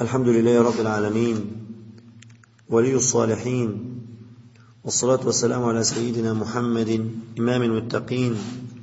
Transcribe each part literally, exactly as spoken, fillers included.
الحمد لله رب العالمين ولي الصالحين، والصلاة والسلام على سيدنا محمد إمام المتقين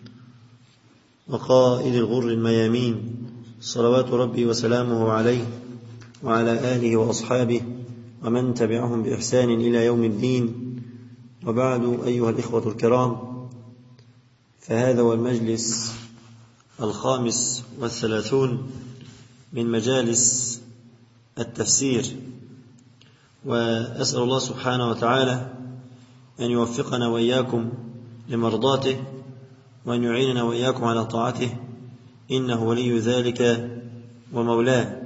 وقائد الغر الميامين، صلوات ربي وسلامه عليه وعلى آله وأصحابه ومن تبعهم بإحسان إلى يوم الدين. وبعد، أيها الإخوة الكرام، فهذا هو المجلس الخامس والثلاثون من مجالس التفسير، وأسأل الله سبحانه وتعالى أن يوفقنا وإياكم لمرضاته وأن يعيننا وإياكم على طاعته، إنه ولي ذلك ومولاه.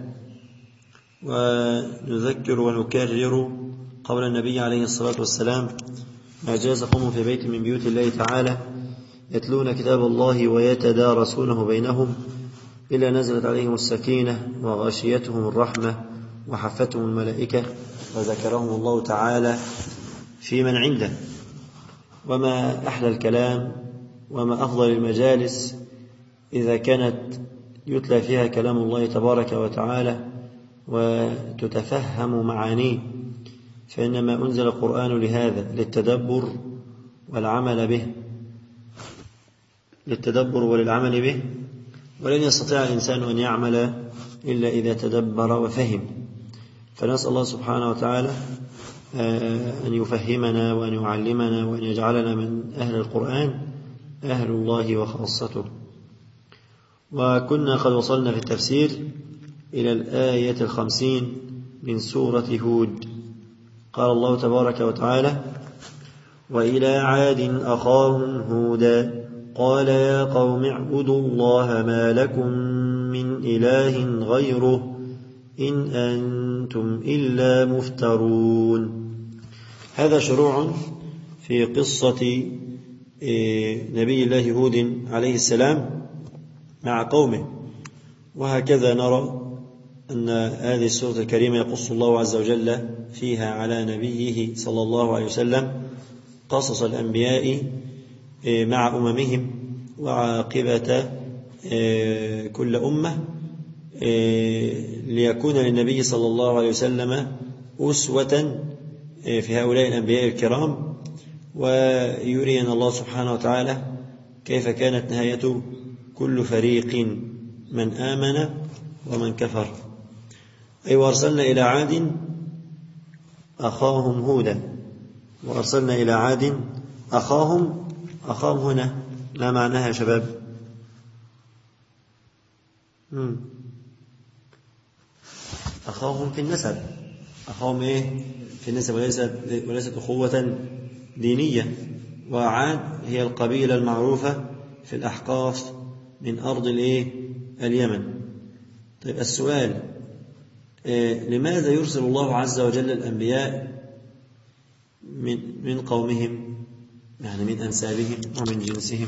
ونذكر ونكرر قول النبي عليه الصلاة والسلام: ما جاز قوم في بيت من بيوت الله تعالى يتلون كتاب الله ويتدارسونه بينهم إلا نزلت عليهم السكينة وغاشيتهم الرحمة وحفتهم الملائكة وذكرهم الله تعالى في من عنده. وما أحلى الكلام وما أفضل المجالس إذا كانت يتلى فيها كلام الله تبارك وتعالى وتتفهم معانيه، فإنما أنزل القرآن لهذا، للتدبر والعمل به للتدبر وللعمل به ولن يستطيع الإنسان أن يعمل إلا إذا تدبر وفهم. فنسأل الله سبحانه وتعالى أن يفهمنا وأن يعلمنا وأن يجعلنا من أهل القرآن، أهل الله وخاصته. وكنا قد وصلنا في التفسير إلى الآية الخمسين من سورة هود. قال الله تبارك وتعالى: وإلى عاد أخاهم هودا قال يا قوم اعبدوا الله ما لكم من إله غيره إن أنتم إلا مفترون. هذا شروع في قصة نبي الله هود عليه السلام مع قومه. وهكذا نرى أن هذه السورة الكريمة يقص الله عز وجل فيها على نبيه صلى الله عليه وسلم قصص الأنبياء مع أممهم وعاقبة كل أمة، ليكون للنبي صلى الله عليه وسلم أسوة في هؤلاء الأنبياء الكرام، ويرينا الله سبحانه وتعالى كيف كانت نهاية كل فريق من آمن ومن كفر. أي وأرسلنا إلى عاد أخاهم هودا، وأرسلنا إلى عاد أخاهم أخاهم هنا ما معناها يا شباب؟ مم. أخاهم في النسب، أخاهم إيه؟ في النسب، وليست وليست أخوة دينية. وعاد هي القبيلة المعروفة في الأحقاف من أرض الإيه؟ اليمن. طيب السؤال: إيه لماذا يرسل الله عز وجل الأنبياء من من قومهم، يعني من أنسابهم ومن جنسهم؟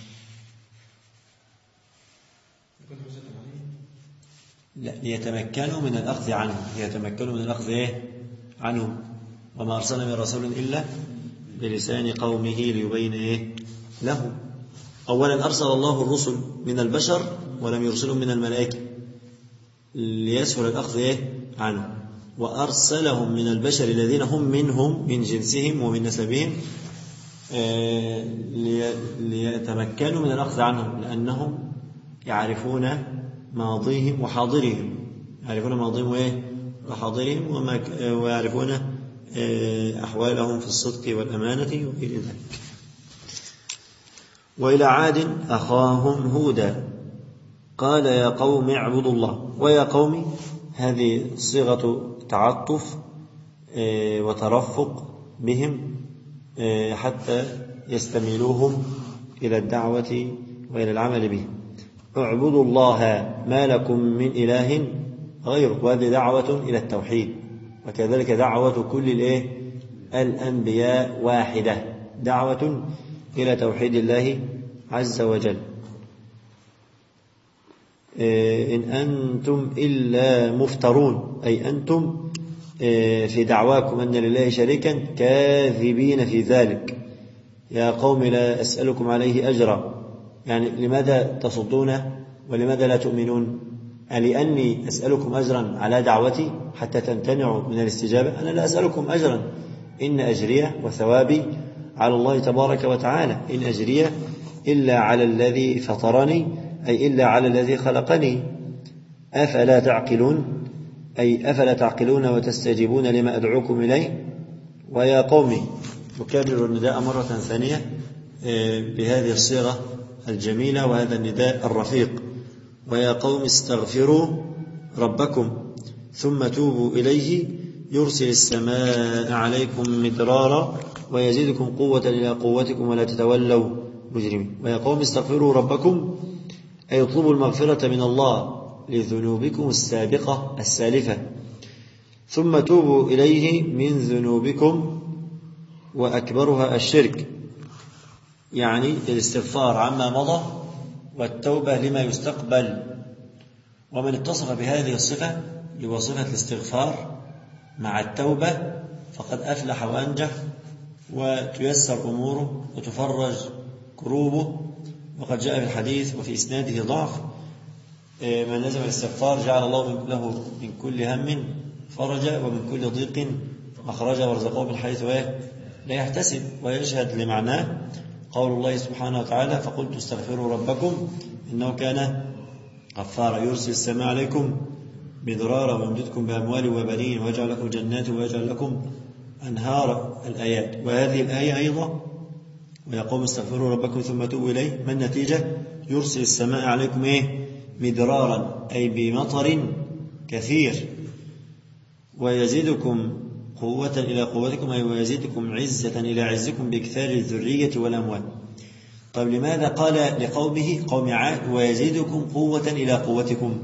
لا، ليتمكنوا من الأخذ عنهم، ليتمكنوا من الأخذ إيه؟ عنهم. وما أرسلنا من رسول إلا بلسان قومه ليبين إيه؟ له. أولا أرسل الله الرسل من البشر ولم يرسلهم من الملائكة ليسهل الأخذ إيه؟ عنه، وأرسلهم من البشر الذين هم منهم من جنسهم ومن نسبهم ليتمكنوا من الأخذ عنهم، لأنهم يعرفون ماضيهم وحاضرهم، يعرفون ماضيهم وإيه؟ وحاضرهم، ويعرفون أحوالهم في الصدق والأمانة وغير ذلك. وإلى عاد أخاهم هودا قال يا قوم اعبدوا الله. ويا قوم هذه صيغة تعطف وترفق بهم حتى يستميلوهم إلى الدعوة وإلى العمل به. اعبدوا الله ما لكم من إله غيره، وهذه دعوة إلى التوحيد، وكذلك دعوة كل الإيه؟ الأنبياء واحدة، دعوة إلى توحيد الله عز وجل. إن أنتم إلا مفترون، أي أنتم في دعواكم أن لله شريكا كاذبين في ذلك. يا قوم لا أسألكم عليه أجرا، يعني لماذا تصدون ولماذا لا تؤمنون؟ ألأني أسألكم أجرا على دعوتي حتى تمتنعوا من الاستجابة؟ أنا لا أسألكم أجرا، إن أجري وثوابي على الله تبارك وتعالى، إن أجري إلا على الذي فطرني، أي إلا على الذي خلقني. أفلا تعقلون، أي أفلا تعقلون وتستجيبون لما أدعوكم إليه؟ ويا قومي، يكرر النداء مرة ثانية بهذه الصيغة الجميلة وهذا النداء الرفيق: ويا قوم استغفروا ربكم ثم توبوا إليه يرسل السماء عليكم مدرارا ويزيدكم قوة إلى قوتكم ولا تتولوا مجرمين. ويا قوم استغفروا ربكم، أي اطلبوا المغفرة من الله لذنوبكم السابقة السالفة، ثم توبوا إليه من ذنوبكم وأكبرها الشرك، يعني الاستغفار عما مضى والتوبة لما يستقبل. ومن اتصف بهذه الصفة لوصفة الاستغفار مع التوبة فقد أفلح وأنجح، وتيسر أموره وتفرج كروبه. وقد جاء في الحديث وفي إسناده ضعف: من لزم الاستغفار جعل الله له من كل هم فرجا ومن كل ضيق مخرجا ورزقه من حيث لا يحتسب. ويشهد لمعناه قول الله سبحانه وتعالى: فقلت استغفروا ربكم إنه كان غفارا يرسل السماء عليكم مدرارا ويمددكم بأموال وبنين ويجعل لكم جنات ويجعل لكم أنهارا، الآيات. وهذه الآية أيضا: ويا قوم استغفروا ربكم ثم توبوا إليه، ما النتيجة؟ يرسل السماء عليكم إيه؟ مدرارا، أي بمطر كثير، ويزيدكم قوة إلى قوتكم، أي ويزيدكم عزة إلى عزكم بإكثار الذرية والأموال. طيب لماذا قال لقومه قوم عاد ويزيدكم قوة إلى قوتكم؟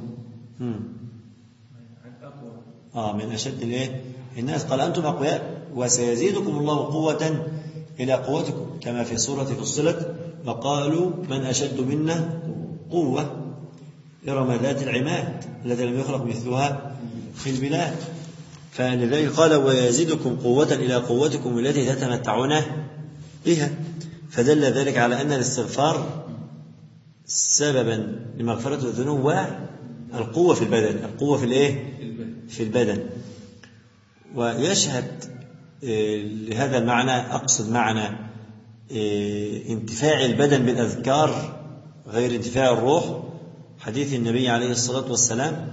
آه من أشد الإيه؟ الناس. قال أنتم أقوياء وسيزيدكم الله قوة إلى قوتكم، كما في سورة فصلت: وقالوا من أشد منا قوة إرم ذات العماد التي لم يخلق مثلها في البلاد. فلذلك قال ويزيدكم قوة إلى قوتكم التي تتمتعون بها. فدل ذلك على أن الاستغفار سببا لمغفرة الذنوب والقوة في البدن، القوة في الإيه؟ في البدن. ويشهد لهذا المعنى، أقصد معنى انتفاع البدن بالأذكار غير انتفاع الروح، حديث النبي عليه الصلاة والسلام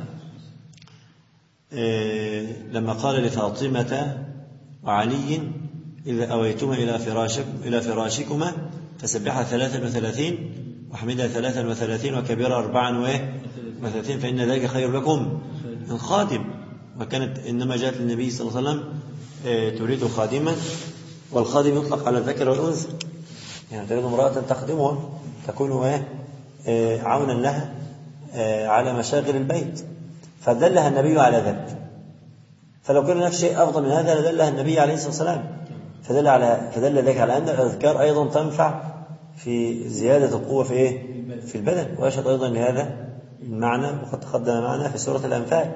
لما قال لفاطمة وعلي: إذا أويتما إلى فراشكم إلى فراشكما فسبحها ثلاثا وثلاثين وحمدها ثلاثا وثلاثين وكبرها أربعا وثلاثين فإن ذلك خير لكم من خادم. وكانت إنما جاءت للنبي صلى الله عليه وسلم تريد خادما، والخادم يطلق على الذكر والأنثى، يعني تريد امرأة تخدمها تكون عونا لها على مشاغل البيت، فدلها النبي على ذلك. فلو كان هناك شيء أفضل من هذا لدلها النبي عليه الصلاة والسلام. فدل على فدل ذلك على أن الأذكار أيضا تنفع في زيادة القوة في إيه؟ في البدن. ويشهد أيضا لهذا المعنى وقد تقدم معنا في سورة الأنفال.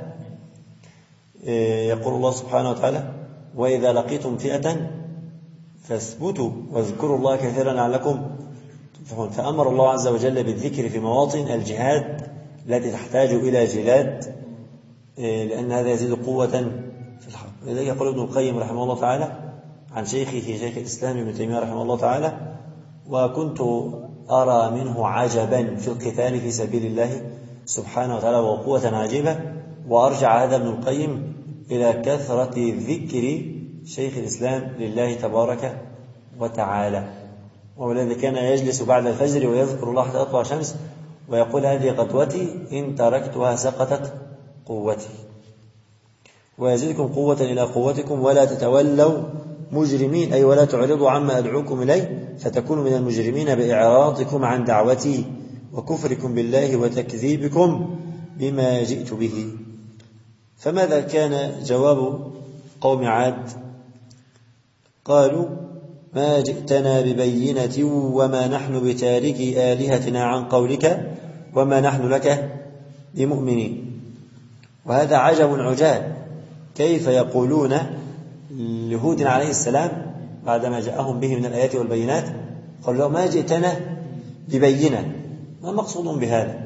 يقول الله سبحانه وتعالى: وإذا لقيتم فئة فاثبتوا واذكروا الله كثيرا لعلكم تفلحون. فأمر الله عز وجل بالذكر في مواطن الجهاد التي تحتاج إلى جلاد، لأن هذا يزيد قوة في الحرب. لذلك يقول ابن القيم رحمه الله تعالى عن شيخه شيخ الإسلام ابن تيمية رحمه الله تعالى: وكنت أرى منه عجبا في القتال في سبيل الله سبحانه وتعالى وقوة عجيبة. وأرجع هذا ابن القيم إلى كثرة ذكر شيخ الإسلام لله تبارك وتعالى، والذي كان يجلس بعد الفجر ويذكر الله حتى تطلع الشمس ويقول: هذه قدوتي إن تركتها سقطت قوتي. ويزيدكم قوة إلى قوتكم ولا تتولوا مجرمين، أي ولا تعرضوا عما أدعوكم إليه فتكونوا من المجرمين بإعراضكم عن دعوتي وكفركم بالله وتكذيبكم بما جئت به. فماذا كان جواب قوم عاد؟ قالوا: ما جئتنا ببينة وما نحن بتاركي آلهتنا عن قولك وما نحن لك بمؤمنين. وهذا عجب عجاب، كيف يقولون لهود عليه السلام بعدما جاءهم به من الآيات والبينات، قالوا: ما جئتنا ببينة، ما مقصود بهذا؟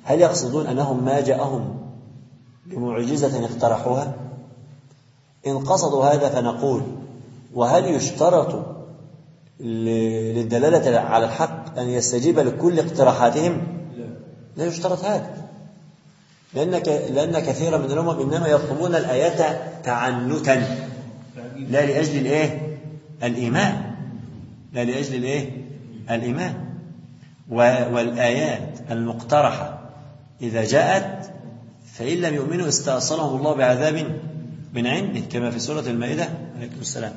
هل يقصدون أنهم ما جاءهم بمعجزة اقترحوها؟ إن قصدوا هذا فنقول وهل يشترط للدلالة على الحق أن يستجيب لكل اقتراحاتهم؟ لا يشترط هذا، لأنك لأن كثيرا من الأمم إنما يطلبون الآيات تعنتا لا لأجل الإيه؟ الإيمان، لا لأجل الإيه؟ الإيمان. والآيات المقترحة إذا جاءت فإن لم يؤمنوا استأصلهم الله بعذاب من عنده كما في سورة المائدة. عليكم السلام.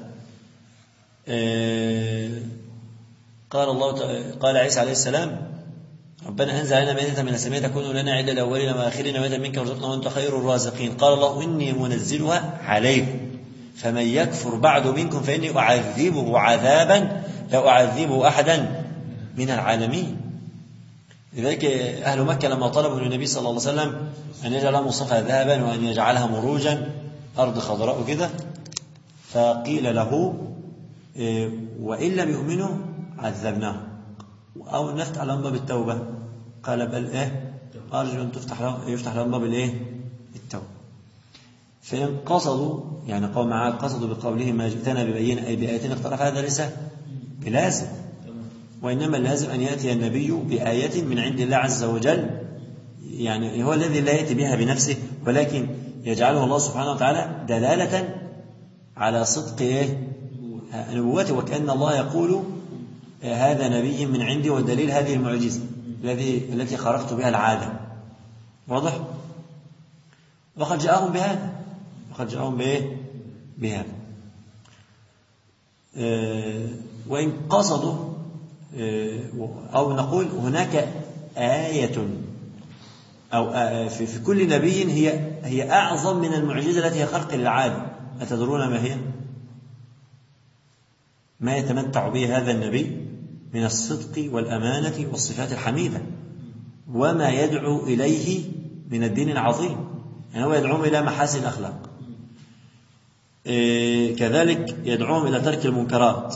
قال الله قال عيسى عليه السلام ربنا أنزل علينا مائدة من السماء تكون لنا عيدا للأولين وآخرين مائدة منك وارزقنا وأنت خير الرازقين. قال الله إني منزلها عليكم فمن يكفر بعد منكم فإني أعذبه عذابا لا أعذبه أحدا من العالمين. لذلك أهل مكة لما طلبوا للنبي صلى الله عليه وسلم أن يجعلها مصطفى ذهبا وأن يجعلها مروجا أرض خضراء وكذا، فقيل له وإن لم يؤمنوا عذبناهم أو نفتح لهم باب التوبة. قال بل إيه أرجو أن تفتح لهم يفتح لهم باب الإيه التوبة. فإن قصدوا يعني قوم معاد قصدوا بقولهم ما جئتنا ببينة أي بآية اقترح هذا ليس بلازم، وإنما اللازم أن يأتي النبي بآية من عند الله عز وجل، يعني هو الذي لا يأتي بها بنفسه ولكن يجعله الله سبحانه وتعالى دلالة على صدق إيه نبوته، وكأن الله يقول هذا نبي من عندي والدليل هذه المعجزة الذي التي خرقت بها العادة. واضح؟ وقد جاءهم بهذا وقد جاءهم بإيه بهذا أه وإن قصدوا أه أو نقول هناك آية أو في, في كل نبي هي هي أعظم من المعجزة التي هي خرق للعادة. أتدرون ما هي؟ ما يتمتع به هذا النبي من الصدق والأمانة والصفات الحميدة وما يدعو إليه من الدين العظيم، يعني هو يدعوهم إلى محاسن الأخلاق. إيه كذلك يدعوهم إلى ترك المنكرات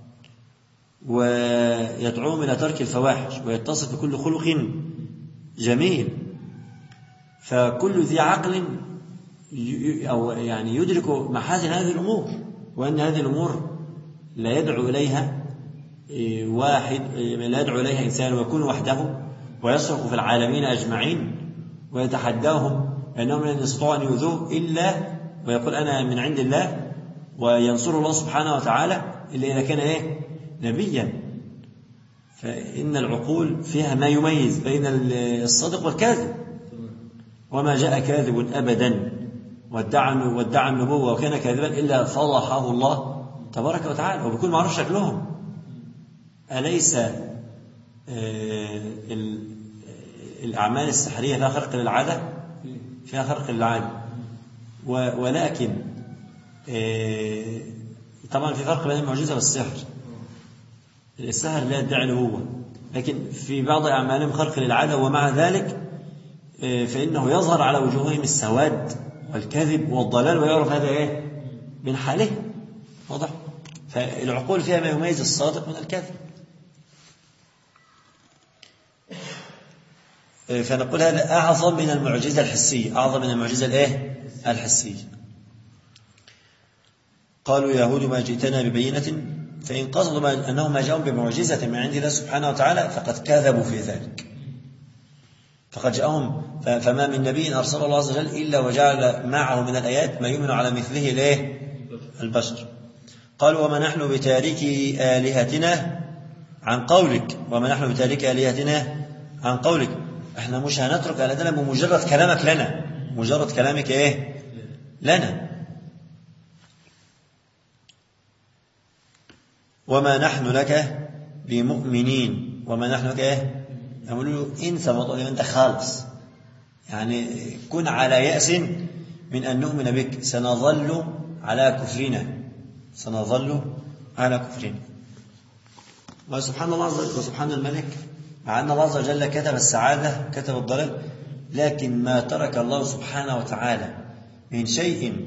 ويدعوهم إلى ترك الفواحش ويتصف بكل خلق جميل. فكل ذي عقل أو يعني يدرك محاسن هذه الأمور، وأن هذه الأمور لا يدعو إليها واحد لا يدعو إليها إنسان ويكون وحده ويصرخ في العالمين أجمعين ويتحداهم أنهم لن يستطيعوا أن يؤذوه إلا ويقول أنا من عند الله وينصر الله سبحانه وتعالى إلا إذا كان إيه نبيا. فإن العقول فيها ما يميز بين الصدق والكاذب، وما جاء كاذب أبدا وادعى وادعى النبوة وكان كاذبا إلا فضحه الله تبارك وتعالى وبكل معروف شكلهم. أليس الأعمال السحرية فيها خرق للعادة؟ فيها خرق للعادة، ولكن طبعا في فرق بين المعجزة والسحر. السحر لا يدعي نبوة، لكن في بعض أعمالهم خرق للعادة، ومع ذلك فإنه يظهر على وجوههم السواد والكذب والضلال ويعرف هذا إيه من حاله. واضح؟ فالعقول فيها ما يميز الصادق من الكاذب. فنقول هذا أعظم من المعجزة الحسية، أعظم من المعجزة الإيه الحسية. قالوا يا يهود ما جئتنا ببينة، فإن قصدوا أنهم ما جاءوا بمعجزة من عند الله سبحانه وتعالى فقد كذبوا في ذلك، فقد جاءهم فما من نبي أرسل الله عز وجل إلا وجعل معه من الآيات ما يؤمن على مثله الإيه البشر. قالوا وما نحن بتاركي آلهتنا عن قولك، وما نحن بتاركي آلهتنا عن قولك، احنا مش هنترك آلهتنا بمجرد كلامك لنا، مجرد كلامك ايه لنا. وما نحن لك بمؤمنين، وما نحن لك ايه يقولوا له انسى موضوع انت خالص، يعني كن على يأس من أن نؤمن بك، سنظل على كفرنا، سنظل على كفرنا. وسبحان الله وسبحان الملك، مع أن الله عز وجل كتب السعادة كتب الضلال، لكن ما ترك الله سبحانه وتعالى من شيء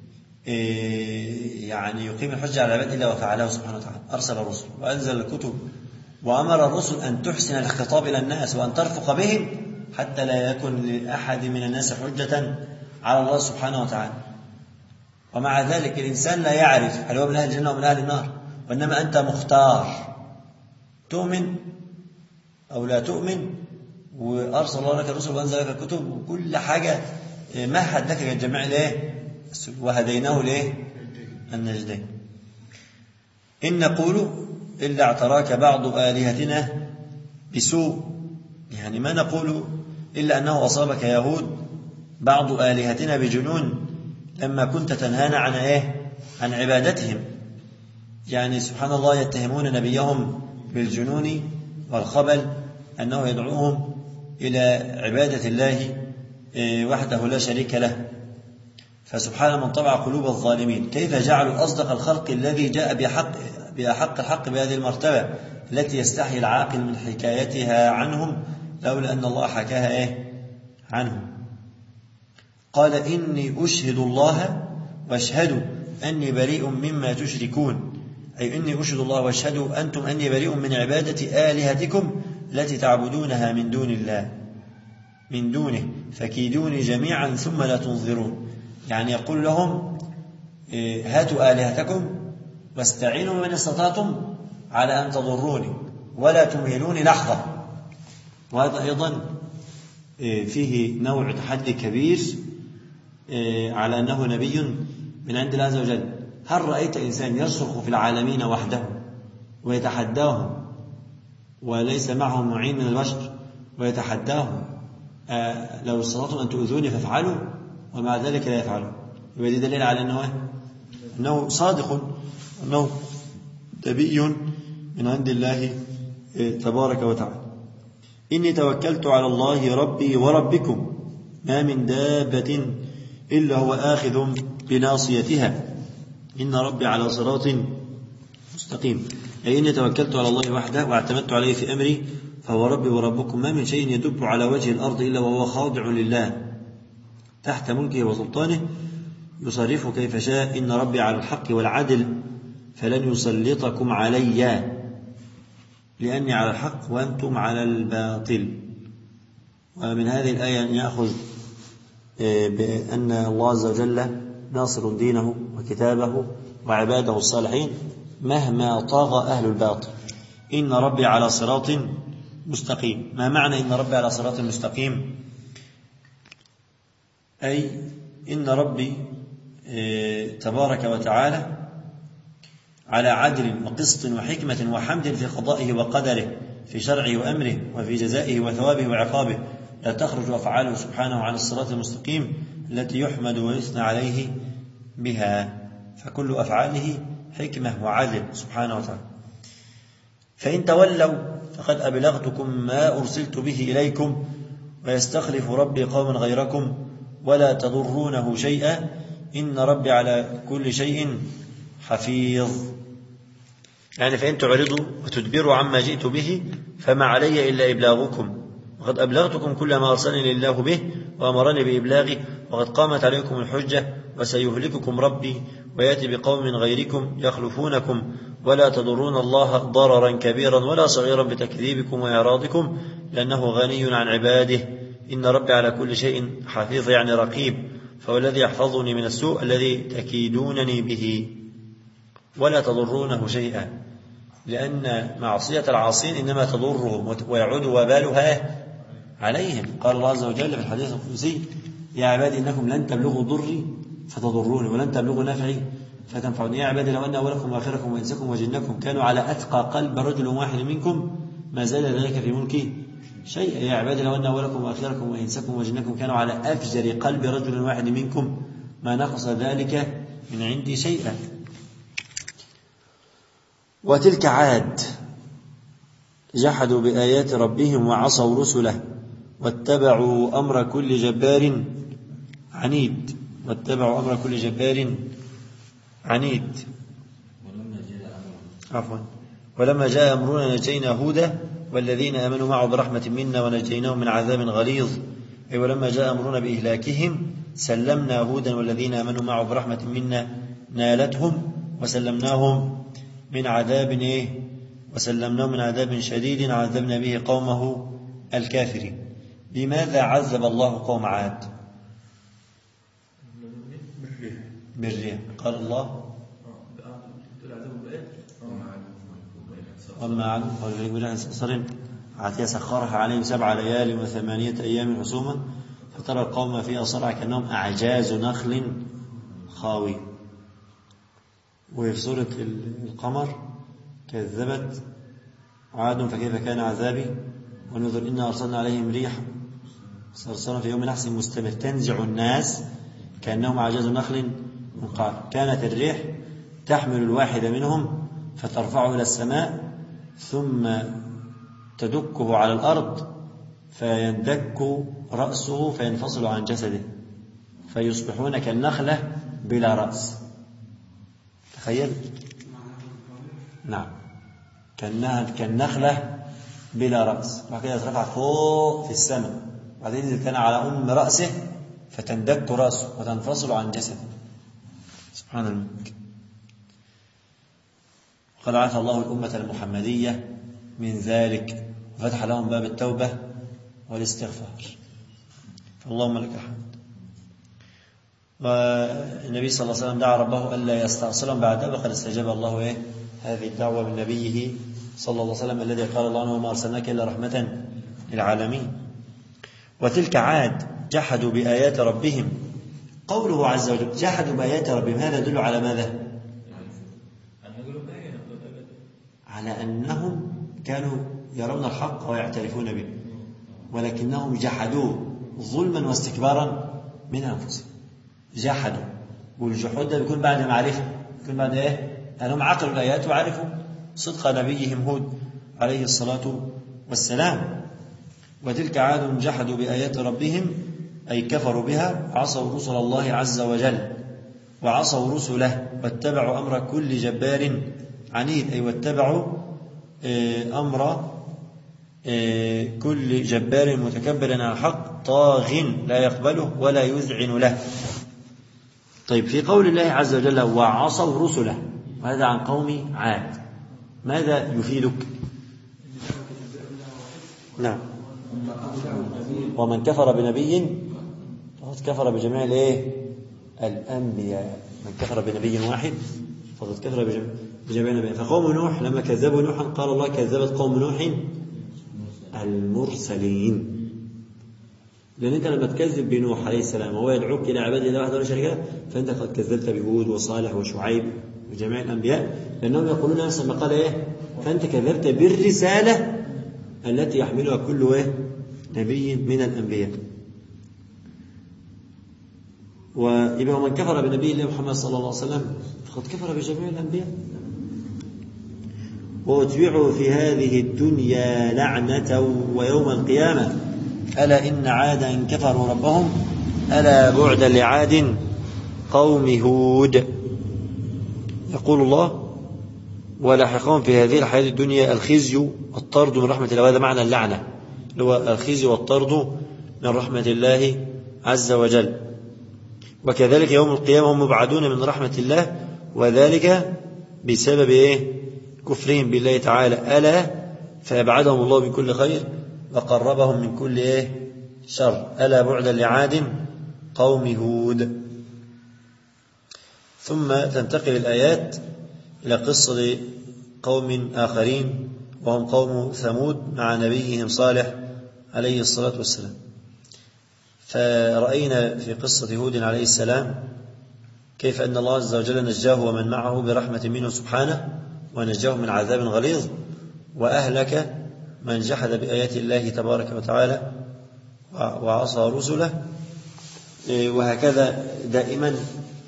يعني يقيم الحجة على العباد إلا وفعله سبحانه وتعالى. أرسل الرسل وأنزل الكتب وأمر الرسل أن تحسن الخطاب إلى الناس وأن ترفق بهم حتى لا يكن لأحد من الناس حجة على الله سبحانه وتعالى. ومع ذلك الإنسان لا يعرف هل هو من أهل الجنة أو من أهل النار، وإنما أنت مختار تؤمن أو لا تؤمن، وأرسل الله لك الرسل وأنزل لك الكتب وكل حاجة مهد لك الجميع ليه، وهديناه ليه النجدين. إن نقول إلا اعتراك بعض آلهتنا بسوء، يعني ما نقول إلا أنه أصابك يا هود بعض آلهتنا بجنون لما كنت تنهانا عن إيه؟ عن عبادتهم. يعني سبحان الله يتهمون نبيهم بالجنون والخبل، أنه يدعوهم إلى عبادة الله وحده لا شريك له. فسبحان من طبع قلوب الظالمين، كيف جعلوا أصدق الخلق الذي جاء بحق بأحق الحق بهذه المرتبة التي يستحي العاقل من حكايتها عنهم لولا أن الله حكاها إيه عنهم. قال إني أشهد الله واشهدوا أني بريء مما تشركون، أي إني أشهد الله واشهدوا أنتم أني بريء من عبادة آلهتكم التي تعبدونها من دون الله من دونه فكيدوني جميعا ثم لا تنظرون. يعني يقول لهم هاتوا آلهتكم واستعينوا من استطعتم على أن تضروني ولا تمهلوني لحظة. وهذا أيضا فيه نوع تحدي كبير على أنه نبي من عند الله عز وجل. هل رأيت إنسان يصرخ في العالمين وحده ويتحداهم وليس معه معين من البشر ويتحداهم آه لو استطعتم أن تؤذوني فافعلوا، ومع ذلك لا يفعلون؟ يبقى دي دليل على أنه أنه صادق، أنه نبي من عند الله تبارك وتعالى. إني توكلت على الله ربي وربكم ما من دابة إلا هو آخذ بناصيتها إن ربي على صراط مستقيم. أي إني توكلت على الله وحده واعتمدت عليه في أمري فهو ربي وربكم ما من شيء يدب على وجه الأرض إلا وهو خاضع لله تحت ملكه وسلطانه يصرفه كيف شاء. إن ربي على الحق والعدل فلن يسلطكم علي لأني على الحق وأنتم على الباطل. ومن هذه الآية أن يأخذ بأن الله عز وجل ناصر دينه وكتابه وعباده الصالحين مهما طاغ أهل الباطل. إن ربي على صراط مستقيم. ما معنى إن ربي على صراط مستقيم؟ أي إن ربي تبارك وتعالى على عدل وقسط وحكمة وحمد في قضائه وقدره في شرعه وأمره وفي جزائه وثوابه وعقابه، لا تخرج أفعاله سبحانه عن الصراط المستقيم التي يحمد ويثنى عليه بها، فكل أفعاله حكمة وعدل سبحانه وتعالى. فإن تولوا فقد أبلغتكم ما أرسلت به إليكم ويستخلف ربي قوما غيركم ولا تضرونه شيئا إن ربي على كل شيء حفيظ. يعني فإن تعرضوا وتدبروا عما جئت به فما علي إلا إبلاغكم وقد أبلغتكم كل ما أرسلني الله به وأمرني بإبلاغه وقد قامت عليكم الحجة وسيهلككم ربي ويأتي بقوم من غيركم يخلفونكم ولا تضرون الله ضررا كبيرا ولا صغيرا بتكذيبكم وإعراضكم لأنه غني عن عباده. إن ربي على كل شيء حفيظ يعني رقيب، فهو الذي يحفظني من السوء الذي تكيدونني به ولا تضرونه شيئا، لأن معصية العاصين إنما تضرهم ويعود وبالها عليهم. قال الله عز وجل في الحديث القدسي يا عبادي إنكم لن تبلغوا ضري فتضروني ولن تبلغوا نفعي فتنفعني. يا عبادي لو أن أولكم وآخركم وإنسكم وجنكم كانوا على أتقى قلب رجل واحد منكم ما زال ذلك في ملكي شيئا. يا عبادي لو أن أولكم وآخركم وإنسكم وجنكم كانوا على أفجر قلب رجل واحد منكم ما نقص ذلك من عندي شيئا. وتلك عاد جحدوا بآيات ربهم وعصوا رسله واتبعوا أمر كل جبار عنيد واتبعوا أمر كل جبار عنيد عفوا ولما جاء أمرنا نجينا هودا والذين آمنوا معه برحمة منا ونجيناهم من عذاب غليظ. أي ولما جاء أمرنا بإهلاكهم سلمنا هودا والذين آمنوا معه برحمة منا نالتهم وسلمناهم من عذاب إيه وسلمناهم من عذاب شديد عذبنا به قومه الكافرين. لماذا عذب الله قوم عاد بالريح؟ قال الله وما عاد عاد سخرها عليهم سبع ليال وثمانية أيام حسوما فترى القوم فيها صرعى كأنهم أعجاز نخل خاوي. وفي سورة القمر كذبت عاد فكيف كان عذابي ونذر إنا أرسلنا عليهم ريح صرصرا في يوم نحس مستمر تنزع الناس كأنهم أعجاز نخل منقعر. كانت الريح تحمل الواحد منهم فترفعه إلى السماء ثم تدكه على الأرض فيندك رأسه فينفصل عن جسده فيصبحون كالنخلة بلا رأس. تخيل. نعم كالنخلة بلا رأس. بعد كده يترفع فوق في السماء بعدين ينزل كان على أم رأسه فتندك رأسه وتنفصل عن جسده. سبحان الملك. وقد عافى الله الأمة المحمدية من ذلك وفتح لهم باب التوبة والاستغفار فاللهم لك الحمد. والنبي صلى الله عليه وسلم دعا ربه ألا يستأصلهم بعد وقد استجاب الله إيه هذه الدعوة من نبيه صلى الله عليه وسلم الذي قال الله عنه وما أرسلناك إلا رحمة للعالمين. وتلك عاد جحدوا بآيات ربهم. قوله عز وجل جحدوا بآيات ربهم هذا يدل على ماذا؟ على أنهم كانوا يرون الحق ويعترفون به ولكنهم جحدوه ظلما واستكبارا من أنفسهم. جحدوا والجحود ده بيكون بعد معرفة بيكون بعد إيه؟ أنهم عقلوا الآيات وعرفوا صدق نبيهم هود عليه الصلاة والسلام. وتلك عاد جحدوا بآيات ربهم أي كفروا بها عصوا رسل الله عز وجل وعصوا رسله واتبعوا أمر كل جبار عنيد أي واتبعوا أمر كل جبار متكبر عن الحق طاغ لا يقبله ولا يذعن له. طيب في قول الله عز وجل وعصوا رسله وهذا عن قوم عاد ماذا يفيدك؟ نعم ومن كفر بنبي فقد كفر بجميع الايه الأنبياء. من كفر بنبي واحد فقد كفر بجميع الأنبياء. فقوم نوح لما كذبوا نوحا قال الله كذبت قوم نوح المرسلين. لأن أنت لما تكذب بنوح عليه السلام وهو يدعوك إلى عبادة الله وحده لا شريك له فأنت قد كذبت بهود وصالح وشعيب وجميع الأنبياء لأنهم يقولون نفس ما قال إيه فأنت كذبت بالرسالة التي يحملها كل إيه نبي من الأنبياء. ويبقى من كفر بنبي الله محمد صلى الله عليه وسلم فقد كفر بجميع الأنبياء. واتبعوا في هذه الدنيا لعنة ويوم القيامة ألا إن عادا كفروا ربهم ألا بعدا لعاد قوم هود. يقول الله ولاحقهم في هذه الحياة الدنيا الخزي والطرد من رحمة الله. وهذا معنى اللعنة اللي هو الخزي والطرد من رحمة الله عز وجل. وكذلك يوم القيامة هم مبعدون من رحمة الله وذلك بسبب إيه كفرهم بالله تعالى ألا فيبعدهم الله من كل خير وقربهم من كل إيه شر. ألا بعدا لعاد قوم هود. ثم تنتقل الآيات إلى قصة قوم آخرين وهم قوم ثمود مع نبيهم صالح عليه الصلاة والسلام. فرأينا في قصة هود عليه السلام كيف أن الله عز وجل نجاه ومن معه برحمة منه سبحانه ونجاه من عذاب غليظ وأهلك من جحد بآيات الله تبارك وتعالى وعصى رسله. وهكذا دائما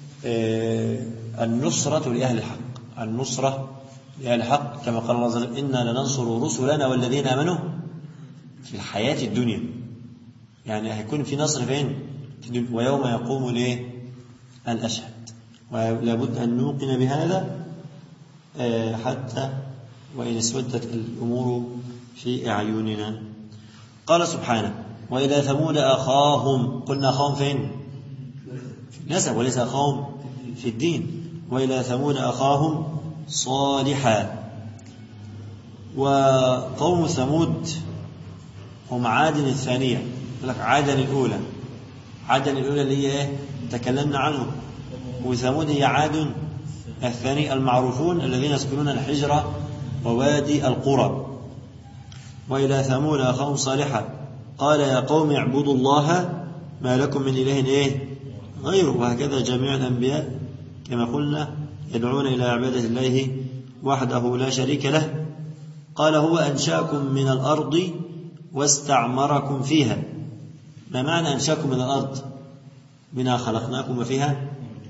النصرة لأهل الحق النصرة لأهل الحق كما قال الله عز وجل إنا لننصر رسلنا والذين آمنوا في الحياة الدنيا. يعني هيكون في نصر فين ويوم يقوم ليه الأشهاد. ولابد أن نوقن بهذا حتى وإن اسودت الأمور في أعيننا. قال سبحانه وإلى ثمود أخاهم قلنا أخاهم فين في النسب وليس أخاهم في الدين. وإلى ثمود أخاهم صالحا. وقوم ثمود هم عاد الثانية يقول لك عدن الأولى، عدن الأولى اللي هي إيه؟ تكلمنا عنه. وثمود هي عاد الثاني المعروفون الذين يسكنون الحجرة ووادي القرى. وإلى ثمود أخاهم صالحا قال يا قوم اعبدوا الله ما لكم من إله إيه غيره. وهكذا جميع الأنبياء كما قلنا يدعون إلى عبادة الله وحده لا شريك له. قال هو أنشأكم من الأرض واستعمركم فيها. ما معنى أنشأكم من الأرض؟ منها خلقناكم وفيها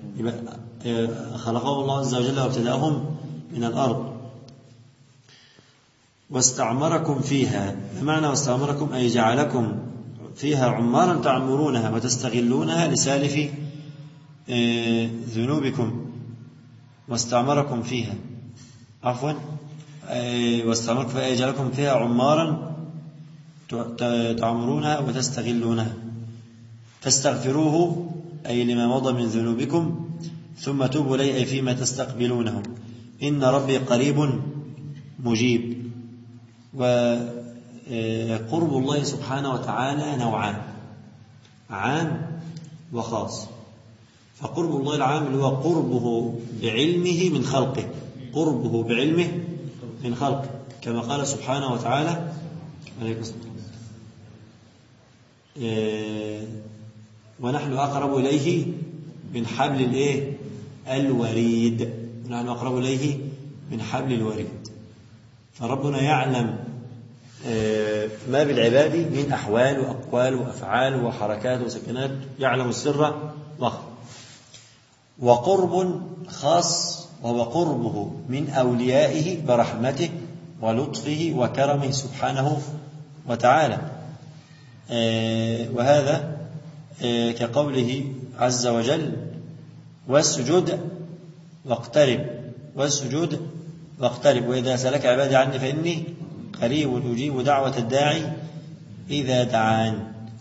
خلقهم الله عز وجل وابتدأهم من الأرض. واستعمركم فيها، ما معنى واستعمركم؟ أي جعلكم فيها عمارا تعمرونها وتستغلونها لسالف ذنوبكم. واستعمركم فيها عفوا واستعمركم فيها أي جعلكم فيها عمارا تعمرونها وتستغلونها. فاستغفروه أي لما مضى من ذنوبكم ثم توبوا إليه أي فيما تستقبلونه. إن ربي قريب مجيب. وقرب الله سبحانه وتعالى نوعان، عام وخاص. فقرب الله العام اللي هو قربه بعلمه من خلقه، قربه بعلمه من خلقه كما قال سبحانه وتعالى ونحن أقرب إليه من حبل الإيه الوريد. ونحن أقرب إليه من حبل الوريد. فربنا يعلم ما بالعباد من أحوال وأقوال وأفعال وحركات وسكنات، يعلم السر وأخفى. وقرب خاص وهو قربه من أوليائه برحمته ولطفه وكرمه سبحانه وتعالى. وهذا كقوله عز وجل والسجود واقترب، والسجود واقترب. وإذا سألك عبادي عني فإني قريب أجيب دعوة الداعي إذا دعان.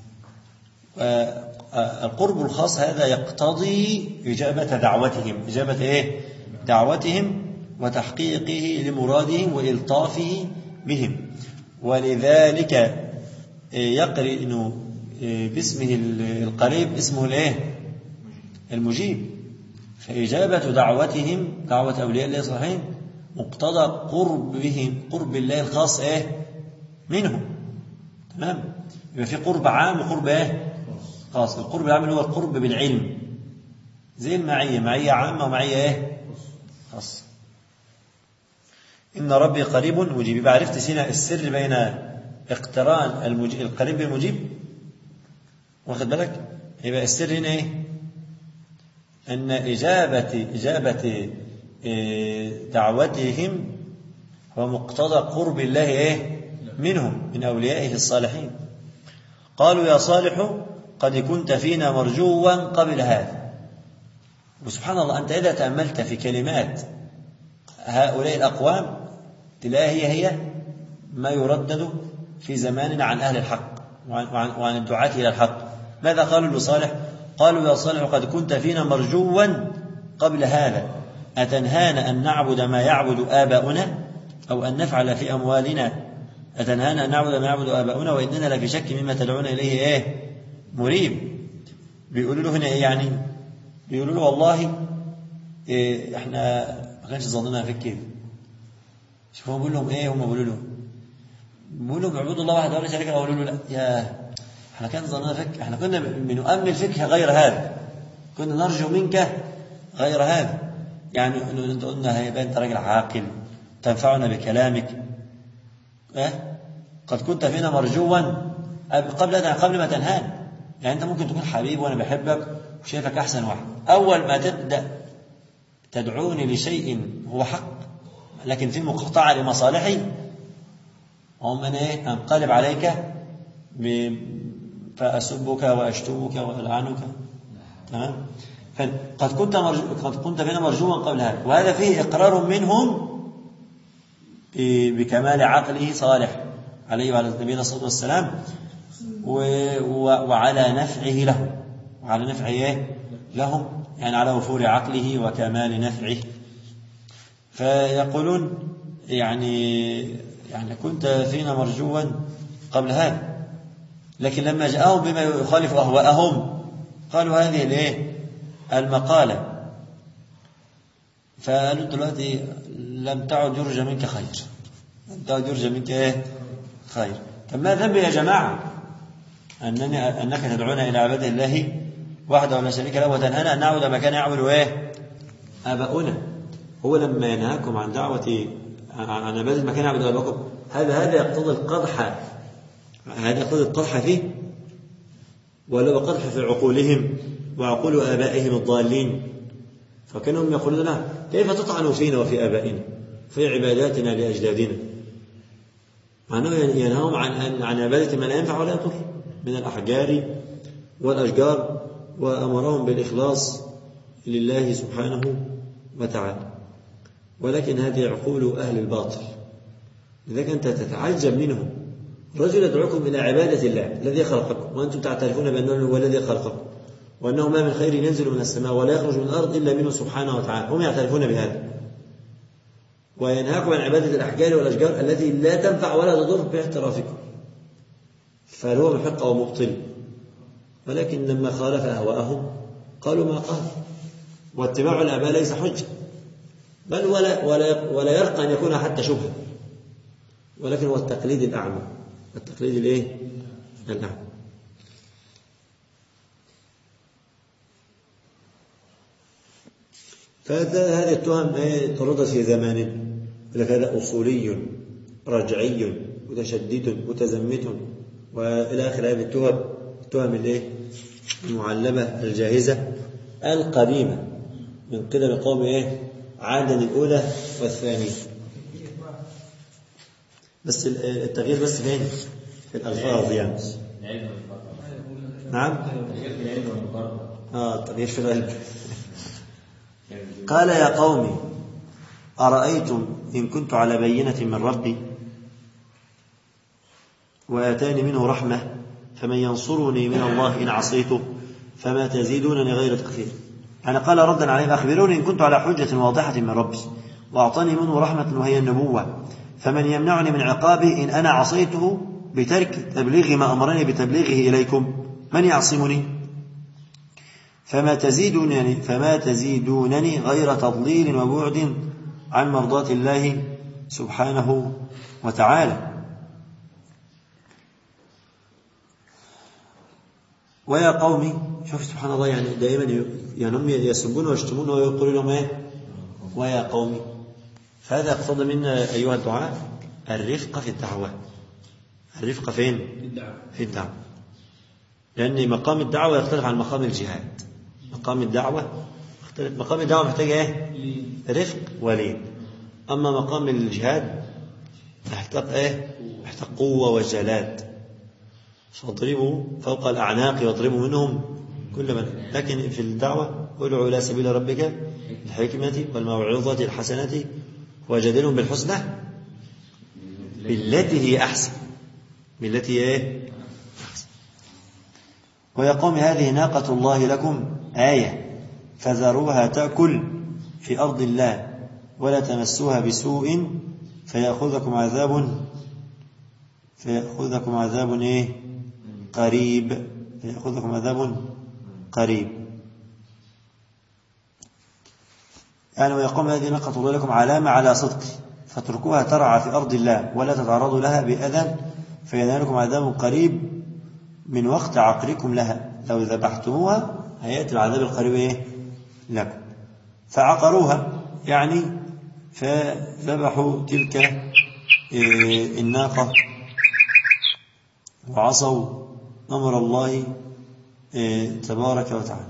القرب الخاص هذا يقتضي إجابة دعوتهم، إجابة إيه؟ دعوتهم وتحقيقه لمرادهم وإلطافه بهم. ولذلك يقرن باسمه القريب اسمه الإيه؟ المجيب. فإجابة دعوتهم دعوة أولياء الله الصالحين مقتضى قربهم، قرب الله الخاص إيه؟ منهم. تمام؟ يبقى في قرب عام وقرب إيه؟ خاص. القرب العام هو القرب بالعلم زي المعية، معية عامة ومعية إيه؟ خاص. إن ربي قريب مجيب. يبقى عرفت سينا السر بين اقتران المجيب القريب بالمجيب، واخد بالك؟ يبقى السر هنا إيه؟ أن إجابة إجابة دعوتهم هو مقتضى قرب الله إيه؟ منهم من أوليائه الصالحين. قالوا يا صالح قد كنت فينا مرجوا قبل هذا. وسبحان الله أنت إذا تأملت في كلمات هؤلاء الأقوام تلاقيها هي هي ما يردد في زماننا عن أهل الحق وعن, وعن الدعاة إلى الحق. ماذا قالوا لصالح؟ قالوا يا صالح قد كنت فينا مرجوا قبل هذا أتنهانا أن نعبد ما يعبد آباؤنا أو أن نفعل في أموالنا، أتنهانا أن نعبد ما يعبد آباؤنا وإننا لفي شك مما تدعون إليه إيه؟ مريب. بيقولوا له هنا إيه يعني؟ بيقولوا له والله إيه إحنا ما كانش ظننا فيك كده. شوفوا هم بيقولوا لهم إيه؟ هم بيقولوا له بيقولوا لهم اعبدوا الله وحده ولا شريك له. قالوا له لا يا إحنا كان ظننا فيك، إحنا كنا بنؤمل فيك غير هذا، كنا نرجو منك غير هذا. يعني أنت قلنا هيبقى أنت راجل عاقل تنفعنا بكلامك. إيه؟ قد كنت فينا مرجوا قبل قبل ما تنهانا. يعني أنت ممكن تكون حبيب وأنا بحبك وشايفك أحسن واحد، أول ما تبدأ تدعوني لشيء هو حق لكن في مقطعة لمصالحي هم أنا إيه؟ أنقلب عليك فأسبك وأشتمك وألعنك. تمام؟ فقد كنت مرجو قد كنت فينا مرجوا قبل هذا. وهذا فيه إقرار منهم بكمال عقله صالح عليه وعلى نبينا الصلاة والسلام وعلى نفعه له وعلى نفعه لهم، يعني على وفور عقله وكمال نفعه. فيقولون يعني يعني كنت فينا مرجوا قبل هذا. لكن لما جاءهم بما يخالف أهواءهم قالوا هذه الايه المقالة، فقالوا دلوقتي لم تعد يرجى منك خير، لم تعد يرجى منك ايه خير. طب ما ذنب يا جماعة أنني أنك تدعونا إلى عبادة الله وحده ولا شريك له وتنهانا أن نعبد ما كان يعبد ايه آباؤنا؟ هو لما ينهاكم عن دعوة عن عبادة ما كان يعبد آباؤكم هذا هذا يقتضي القدح، هذا يقتضي القدح فيه، ولو قدح في عقولهم وعقول آبائهم الضالين، فكانهم يقولون لنا كيف تطعنوا فينا وفي آبائنا في عباداتنا لأجدادنا، مع أنه ينهاهم عن عن عبادة ما لا ينفع ولا يضر من الأحجار والأشجار، وأمرهم بالإخلاص لله سبحانه وتعالى. ولكن هذه عقول أهل الباطل، لذلك أنت تتعجب منهم. رجل يدعوكم إلى عبادة الله الذي خلقكم وأنتم تعترفون بأنه هو الذي خلقكم وأنه ما من خير ينزل من السماء ولا يخرج من الأرض إلا منه سبحانه وتعالى، هم يعترفون بهذا، وينهاكم عن عبادة الأحجار والأشجار التي لا تنفع ولا تضر باعترافكم، فهو محق أو مبطل. ولكن لما خالف أهواءهم قالوا ما قال، واتباع الآباء ليس حجة، بل ولا, ولا, ولا يرقى أن يكون حتى شبهة، ولكن هو التقليد الأعمى، التقليد الإيه؟ الأعمى. فهذه التهم طردت في زمانه، لك هذا أصولي رجعي متشدد متزمت وإلى آخر هذه التهم، التهم الإيه؟ المعلبة الجاهزة القديمة من قدم قوم إيه؟ عادا الأولى والثانية. بس التغيير بس فين؟ في الألفاظ يعني. نعم. آه التغيير في القلب. قال يا قوم أرأيتم إن كنت على بينة من ربي وآتاني منه رحمة فمن ينصرني من الله إن عصيته فما تزيدونني غير تخفير. يعني قال ردا عليهم أخبروني إن كنت على حجة واضحة من ربي وأعطاني منه رحمة وهي النبوة فمن يمنعني من عقابه إن أنا عصيته بترك تبليغ ما أمرني بتبليغه إليكم؟ من يعصمني؟ فما تزيدونني, فما تزيدونني غير تضليل وبعد عن مرضاة الله سبحانه وتعالى. ويا قومي، شوف سبحان الله، يعني دائما يعني يسبون ويشتمون ويقولون لهم ايه ويا قومي. فهذا يقتضي منا أيها الدعاء الرفق في الدعوة. الرفق فين؟ في الدعوة، لأن مقام الدعوة يختلف عن مقام الجهاد. مقام الدعوة يختلف، مقام الدعوة محتاج ايه؟ رفق ولين. أما مقام الجهاد يحتاج ايه؟ يحتاج قوة وجلاد، فاضربوا فوق الأعناق واضربوا منهم كل من. لكن في الدعوة ادعوا إلى سبيل ربك بالحكمة والموعظة الحسنة وجادلهم بالحسنى بالتي هي أحسن، بالتي هي أحسن. ويا قوم هذه ناقة الله لكم آية فذروها تأكل في أرض الله ولا تمسوها بسوء فيأخذكم عذاب فيأخذكم عذاب إيه؟ قريب. فيأخذكم عذاب قريب. يعني ويقوم هذه ناقة الله لكم علامة على صدق فاتركوها ترعى في أرض الله ولا تتعرضوا لها بأذى فينالكم عذاب قريب من وقت عقركم لها لو ذبحتموها هيأتي العذاب القريب إيه؟ لكم. فعقروها يعني فذبحوا تلك إيه الناقة وعصوا أمر الله إيه تبارك وتعالى.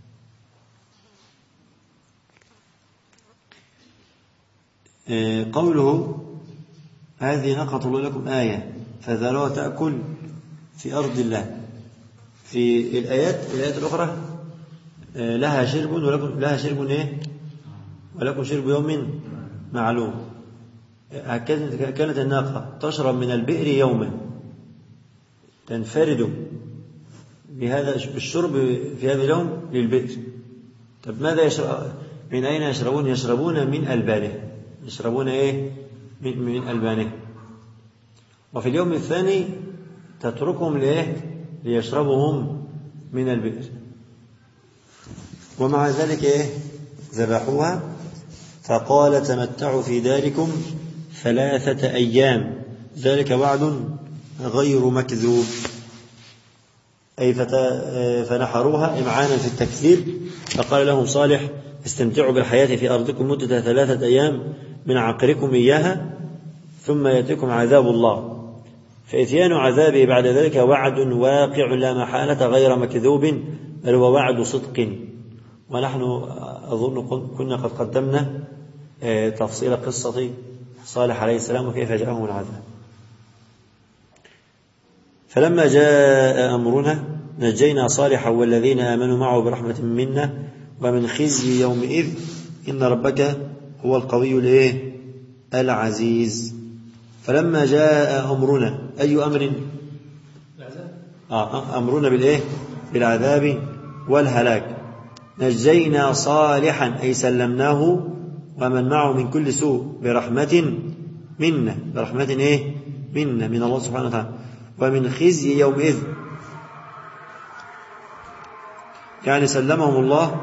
إيه قوله هذه ناقة الله لكم آية فذروها تأكل في أرض الله. في الآيات الآيات الأخرى إيه لها شرب ولكم لها شرب إيه ولكم شرب يوم معلوم. كانت الناقة تشرب من البئر يوما تنفرد بهذا بالشرب في هذا اليوم للبئر. طب ماذا يشرب؟ من أين يشربون؟ يشربون من ألبانه، يشربون إيه من, من ألبانه. وفي اليوم الثاني تتركهم ليه؟ ليشربوا هم من البئر. ومع ذلك إيه؟ ذبحوها. فقال تمتعوا في داركم ثلاثة أيام ذلك وعد غير مكذوب. أي فنحروها إمعانا في التكذيب. فقال لهم صالح استمتعوا بالحياة في أرضكم مدة ثلاثة أيام من عقركم إياها ثم يأتيكم عذاب الله. فإتيان عذابه بعد ذلك وعد واقع لا محالة غير مكذوب، بل هو وعد صدق. ونحن أظن كنا قد قدمنا تفصيل قصة صالح عليه السلام وكيف جاءهم العذاب. فلما جاء أمرنا نجينا صالحا والذين آمنوا معه برحمة منا ومن خزي يومئذ إن ربك هو القوي الإيه؟ العزيز. فلما جاء أمرنا، أي أمر؟ آه أمرنا بالإيه؟ بالعذاب والهلاك. نجينا صالحا أي سلمناه ومن معه من كل سوء برحمة منا، برحمة إيه؟ منا من الله سبحانه وتعالى. ومن خزي يومئذ يعني سلمهم الله.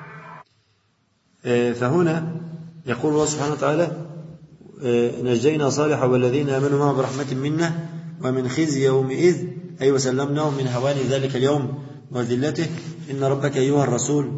فهنا يقول الله سبحانه وتعالى نجينا صالحا والذين آمنوا معه برحمة منا ومن خزي يومئذ أي وسلمناهم من هوان ذلك اليوم وذلته. إن ربك أيها الرسول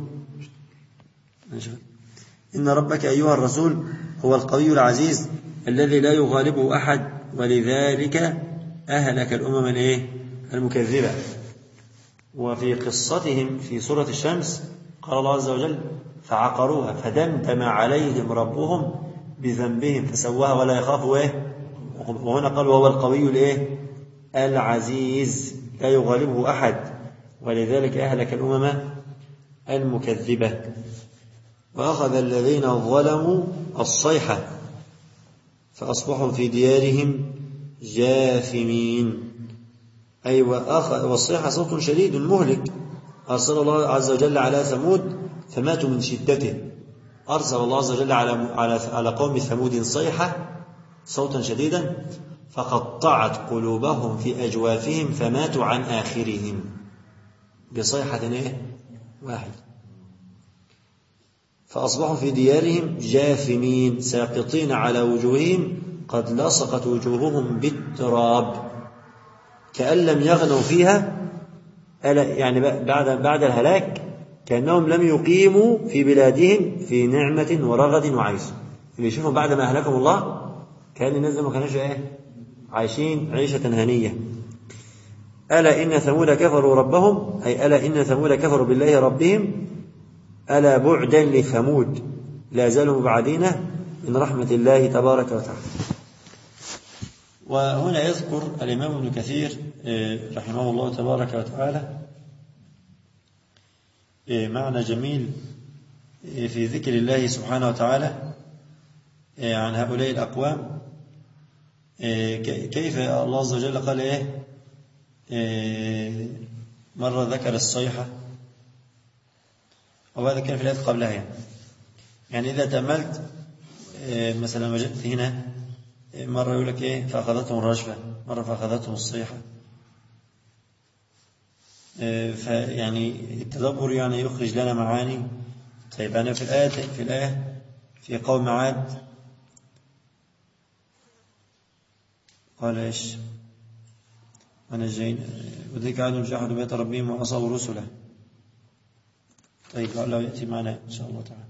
إن ربك أيها الرسول هو القوي العزيز الذي لا يغالبه أحد، ولذلك أهلك الأمم الإيه؟ المكذبة. وفي قصتهم في سورة الشمس قال الله عز وجل فعقروها فدمدم عليهم ربهم بذنبهم فسواها ولا يخاف إيه؟ وهنا قال وهو القوي الإيه؟ العزيز لا يغالبه أحد، ولذلك أهلك الأمم المكذبة. وأخذ الذين ظلموا الصيحة فأصبحوا في ديارهم جاثمين. أي أيوة والصيحة صوت شديد مهلك أرسل الله عز وجل على ثمود فماتوا من شدته. أرسل الله عز وجل على على على قوم ثمود صيحة صوتا شديدا فقطعت قلوبهم في أجوافهم فماتوا عن آخرهم بصيحة إيه؟ واحد. فأصبحوا في ديارهم جاثمين ساقطين على وجوههم قد لصقت وجوههم بالتراب كأن لم يغنوا فيها. يعني بعد بعد الهلاك كأنهم لم يقيموا في بلادهم في نعمة ورغد وعيش. اللي يشوفهم بعد ما أهلكم الله كان الناس ما كانوش إيه؟ عايشين عيشة هنية. ألا إن ثمود كفروا ربهم أي ألا إن ثمود كفروا بالله ربهم ألا بعدا لثمود لا زالوا مبعدين من رحمة الله تبارك وتعالى. وهنا يذكر الإمام ابن كثير رحمه الله تبارك وتعالى معنى جميل في ذكر الله سبحانه وتعالى عن هؤلاء الأقوام. كيف الله عز وجل قال إيه مرة ذكر الصيحة وهذا كان في الآية قبلها. يعني يعني إذا تأملت مثلا وجدت هنا مرة يقول لك إيه فأخذتهم الرجفة، مرة فأخذتهم الصيحة. فيعني التدبر يعني يخرج لنا معاني. طيب أنا في الآية في الآية في قوم عاد قال إيش ونجينا وذيك عاد جحدوا بيت ربهم وعصوا رسله. طيب لعله يأتي معنا إن شاء الله تعالى.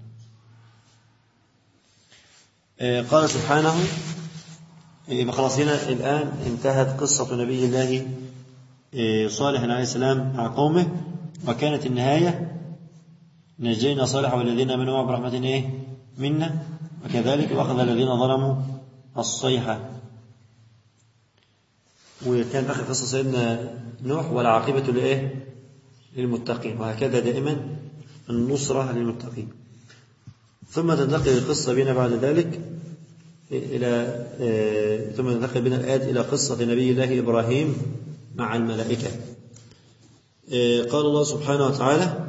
قال سبحانه خلاص هنا الآن انتهت قصة نبي الله صالح عليه السلام مع قومه، وكانت النهاية نجينا صالح والذين آمنوا معه برحمة إيه منا وكذلك وأخذ الذين ظلموا الصيحة. وكانت آخر قصة سيدنا نوح والعاقبة لإيه للمتقين، وهكذا دائما النصرة للمتقين. ثم تنتقل القصة بنا بعد ذلك إلى ثم تنتقل بنا الآيات إلى قصة نبي الله إبراهيم مع الملائكة. قال الله سبحانه وتعالى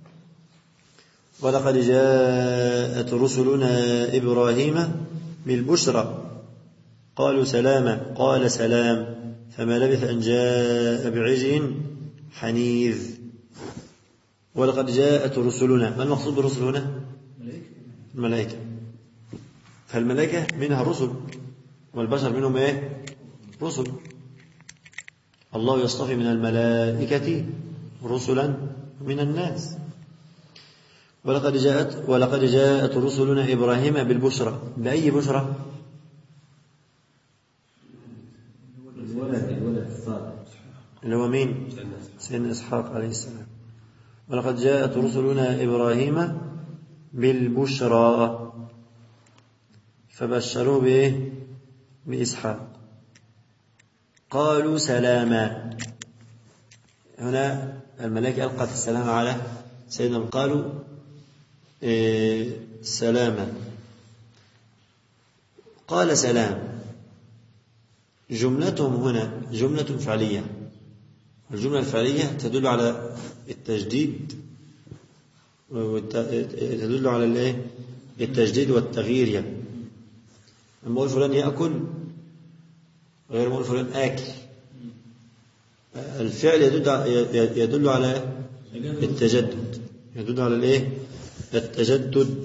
ولقد جاءت رسلنا إبراهيم بالبشرى قالوا سلاما قال سلام فما لبث أن جاء بعجل حنيذ. ولقد جاءت رسلنا. ما المقصود بالرسل هنا؟ الملائكة. فالملائكة منها الرسل، والبشر منهم ايه؟ رسل. الله يصطفي من الملائكة رسلا من الناس. ولقد جاءت ولقد جاءت رسلنا إبراهيم بالبشرى. بأي بشرى؟ اللي هو مين؟ سيدنا إسحاق عليه السلام. ولقد جاءت رسلنا إبراهيم بالبشرى فبشروه بإيه؟ بإسحاق. قالوا سلاما. هنا الملائكة ألقت السلام على سيدنا. قالوا إيه سلاما. قال سلام. جملتهم هنا جملة فعلية. الجملة الفعلية تدل على التجديد، تدل على الايه؟ التجديد والتغيير. يعني لما أقول فلان يأكل غير ما أقول فلان آكل، الفعل يدل يدل على التجدد، يدل على الايه؟ التجدد.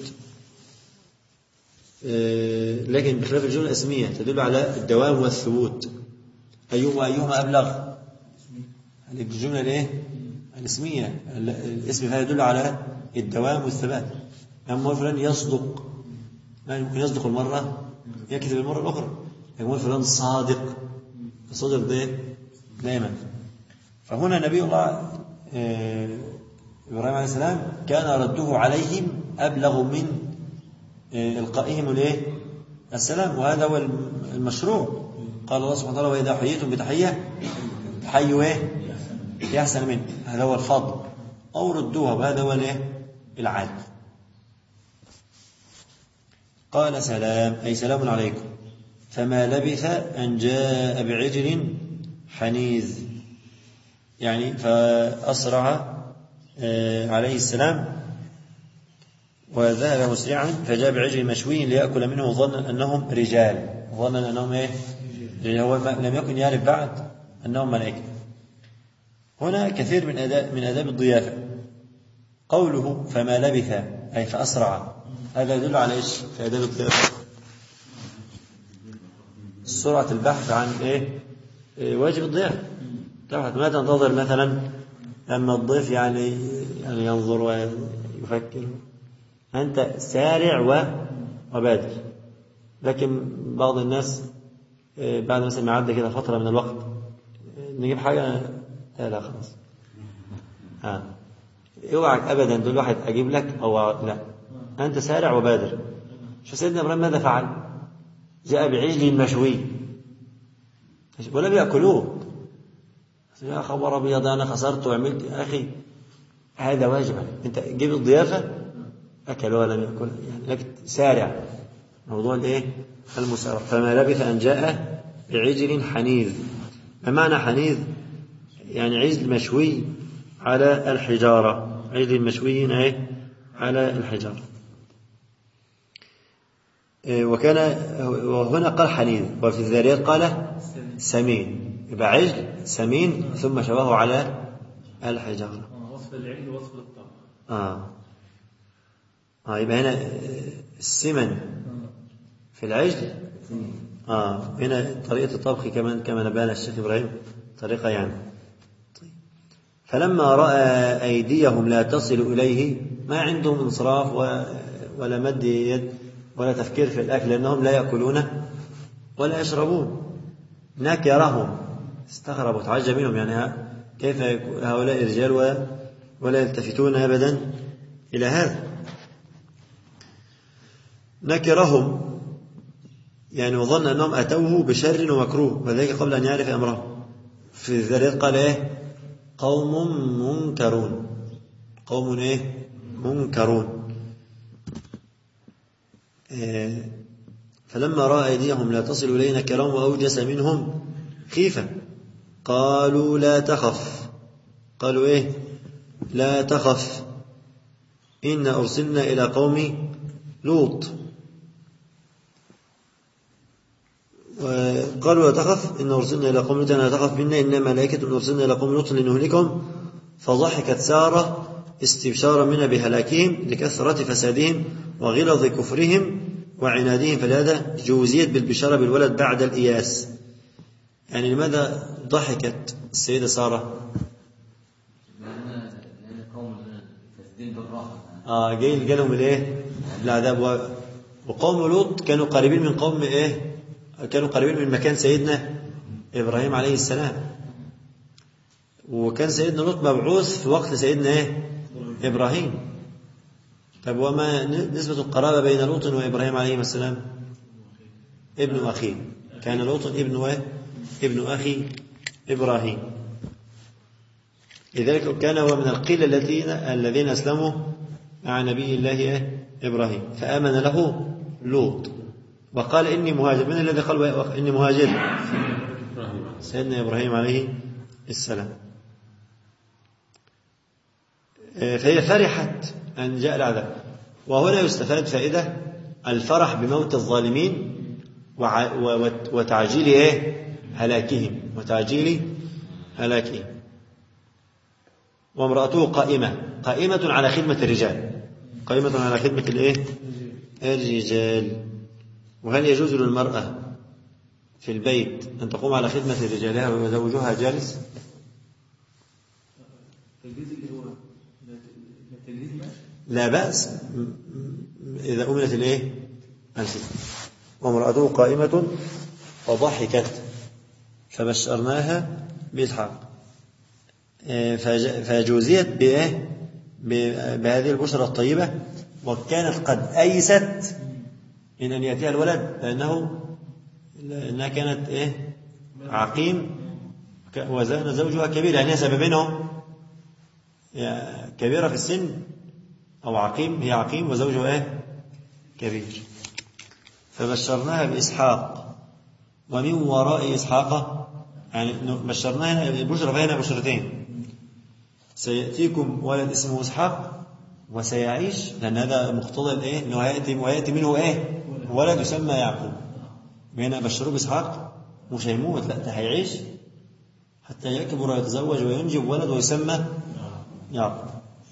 لكن بخلاف الجملة الاسمية تدل على الدوام والثبوت. أيهما أيهما أبلغ؟ الجملة الايه؟ الاسمية. الاسم فيها يدل على الدوام والثبات. أما فلان يصدق، ما يمكن يصدق المرة يكذب المرة الأخرى. يقول فلان صادق، الصدق ده دائما. فهنا نبي الله إبراهيم عليه السلام كان رده عليهم أبلغ من إلقائهم الايه؟ السلام. وهذا هو المشروع. قال الله سبحانه وتعالى: وإذا حييتم بتحية حيوا ايه؟ يحسن منه. هذا هو الفضل. أو ردوها، وهذا هو الايه؟ العدل. قال سلام أي سلام عليكم. فما لبث أن جاء بعجل حنيذ، يعني فأسرع عليه السلام وذهب مسرعا فجاء بعجل مشوي ليأكل منه ظنا أنهم رجال. ظنا أنهم إيه؟ هو لم يكن يعرف بعد أنهم ملائكة. هنا كثير من أداء من آداب الضيافة. قوله فما لبث أي فأسرع، هذا يدل على إيش في آداب الضيافة؟ سرعة البحث عن إيه؟ واجب الضيافة. ما تنتظر مثلا لما الضيف يعني يعني ينظر ويفكر. أنت سارع وبادر. لكن بعض الناس بعد مثلا ما عدى كده فترة من الوقت نجيب حاجة، لا لا خلاص. ها اوعك أبدا تقول واحد أجيب لك أو لا، أنت سارع وبادر. شو سيدنا إبراهيم ماذا فعل؟ جاء بعجل مشوي ولم يأكلوه. يا خبر أبيض أنا خسرت وعملت. يا أخي هذا واجبا. أنت جيب الضيافة أكل ولم يأكل، يعني لكن سارع. موضوع الإيه؟ المسارع. فما لبث أن جاء بعجل حنيذ. ما معنى حنيذ؟ يعني عجل مشوي على الحجارة. عجل مشوي إيه؟ على الحجارة. وكان وهنا قال حنيذ، وفي الذاريات قال سمين. يبقى عجل سمين ثم شواه على الحجارة. وصف العجل وصف الطعام. آه آه يبقى هنا السمن في العجل. آه هنا طريقة الطبخ كمان كما نبهنا الشيخ إبراهيم طريقة يعني. طيب. فلما رأى أيديهم لا تصل إليه، ما عندهم انصراف ولا مد يد ولا تفكير في الأكل، لأنهم لا يأكلون ولا يشربون. نكرهم، استغربوا تعجب منهم، يعني كيف هؤلاء الرجال ولا يلتفتون أبدا إلى هذا. نكرهم يعني وظن أنهم أتوه بشر ومكروه، وذلك قبل أن يعرف أمره. في الذريات قال إيه؟ قوم منكرون. قوم إيه؟ منكرون. إيه فلما رأى أيديهم لا تصل إلينا نكرهم وأوجس منهم خيفة. قالوا لا تخف. قالوا إيه؟ لا تخف إنا أرسلنا إلى قوم لوط. قالوا لا تخف إن أرسلنا إلى قوم لوط لا تخف منا إنما ملائكة أرسلنا إلى قوم لوط لنهلكهم فضحكت سارة استبشارا منا بهلاكهم لكثرة فسادهم وغلظ كفرهم وعنادهم، فلهذا جوزيت بالبشارة بالولد بعد الإياس. يعني لماذا ضحكت السيدة سارة؟ لأن قوم فاسدين بالراحة آه جاي جالهم الإيه؟ العذاب. وقوم لوط كانوا قريبين من قوم إيه؟ كانوا قريبين من مكان سيدنا إبراهيم عليه السلام، وكان سيدنا لوط مبعوث في وقت سيدنا إيه؟ إبراهيم. طب وما نسبة القرابة بين لوط وإبراهيم عليه السلام؟ ابن أخيه، كان لوط ابن ابن أخي إبراهيم، لذلك كان هو من القلة الذين الذين أسلموا مع نبي الله إبراهيم، فآمن له لوط وقال إني مهاجر. من الذي قال إني مهاجر؟ سيدنا إبراهيم عليه السلام. فهي فرحت أن جاء العذاب. وهنا يستفاد فائدة الفرح بموت الظالمين وتعجيل إيه؟ هلاكهم وتعجيل هلاكهم. وامرأته قائمة قائمة على خدمة الرجال، قائمة على خدمة الإيه؟ الرجال. وهل يجوز للمرأة في البيت أن تقوم على خدمة رجالها وزوجها جالس؟ لا بأس إذا أمنت الإيه؟ الخدمة. وامرأته قائمة فضحكت فبشرناها بإسحاق، فجوزيت بإيه؟ بهذه البشرى الطيبة، وكانت قد أيست من أن يأتيها الولد لأنه لأنها كانت إيه؟ عقيم وزان زوجها كبير، يعني سببينهم كبيرة في السن أو عقيم، هي عقيم وزوجها إيه؟ كبير. فبشرناها بإسحاق ومن وراء إسحاق، يعني بشرناها البشرى فينا بشرتين، سيأتيكم ولد اسمه إسحاق وسيعيش، لأن هذا مقتضى الإيه؟ إنه هيأتي ويأتي منه إيه؟ ولد يسمى يعقوب. بين بشروه بإسحاق مش هيموت، لا ده هيعيش حتى يكبر ويتزوج وينجب ولد ويسمى يعقوب.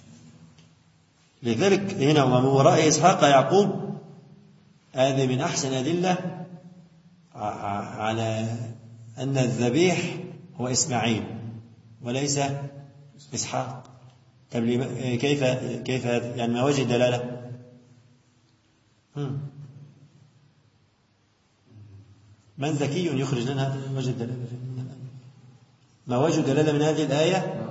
لذلك هنا ومن وراء إسحاق يعقوب، هذه من أحسن أدلة على أن الذبيح هو إسماعيل وليس إسحاق. طب كيف كيف يعني ما وجه الدلالة؟ من ذكي يخرج لنا وجه الدلالة؟ ما وجه الدلالة من هذه الآية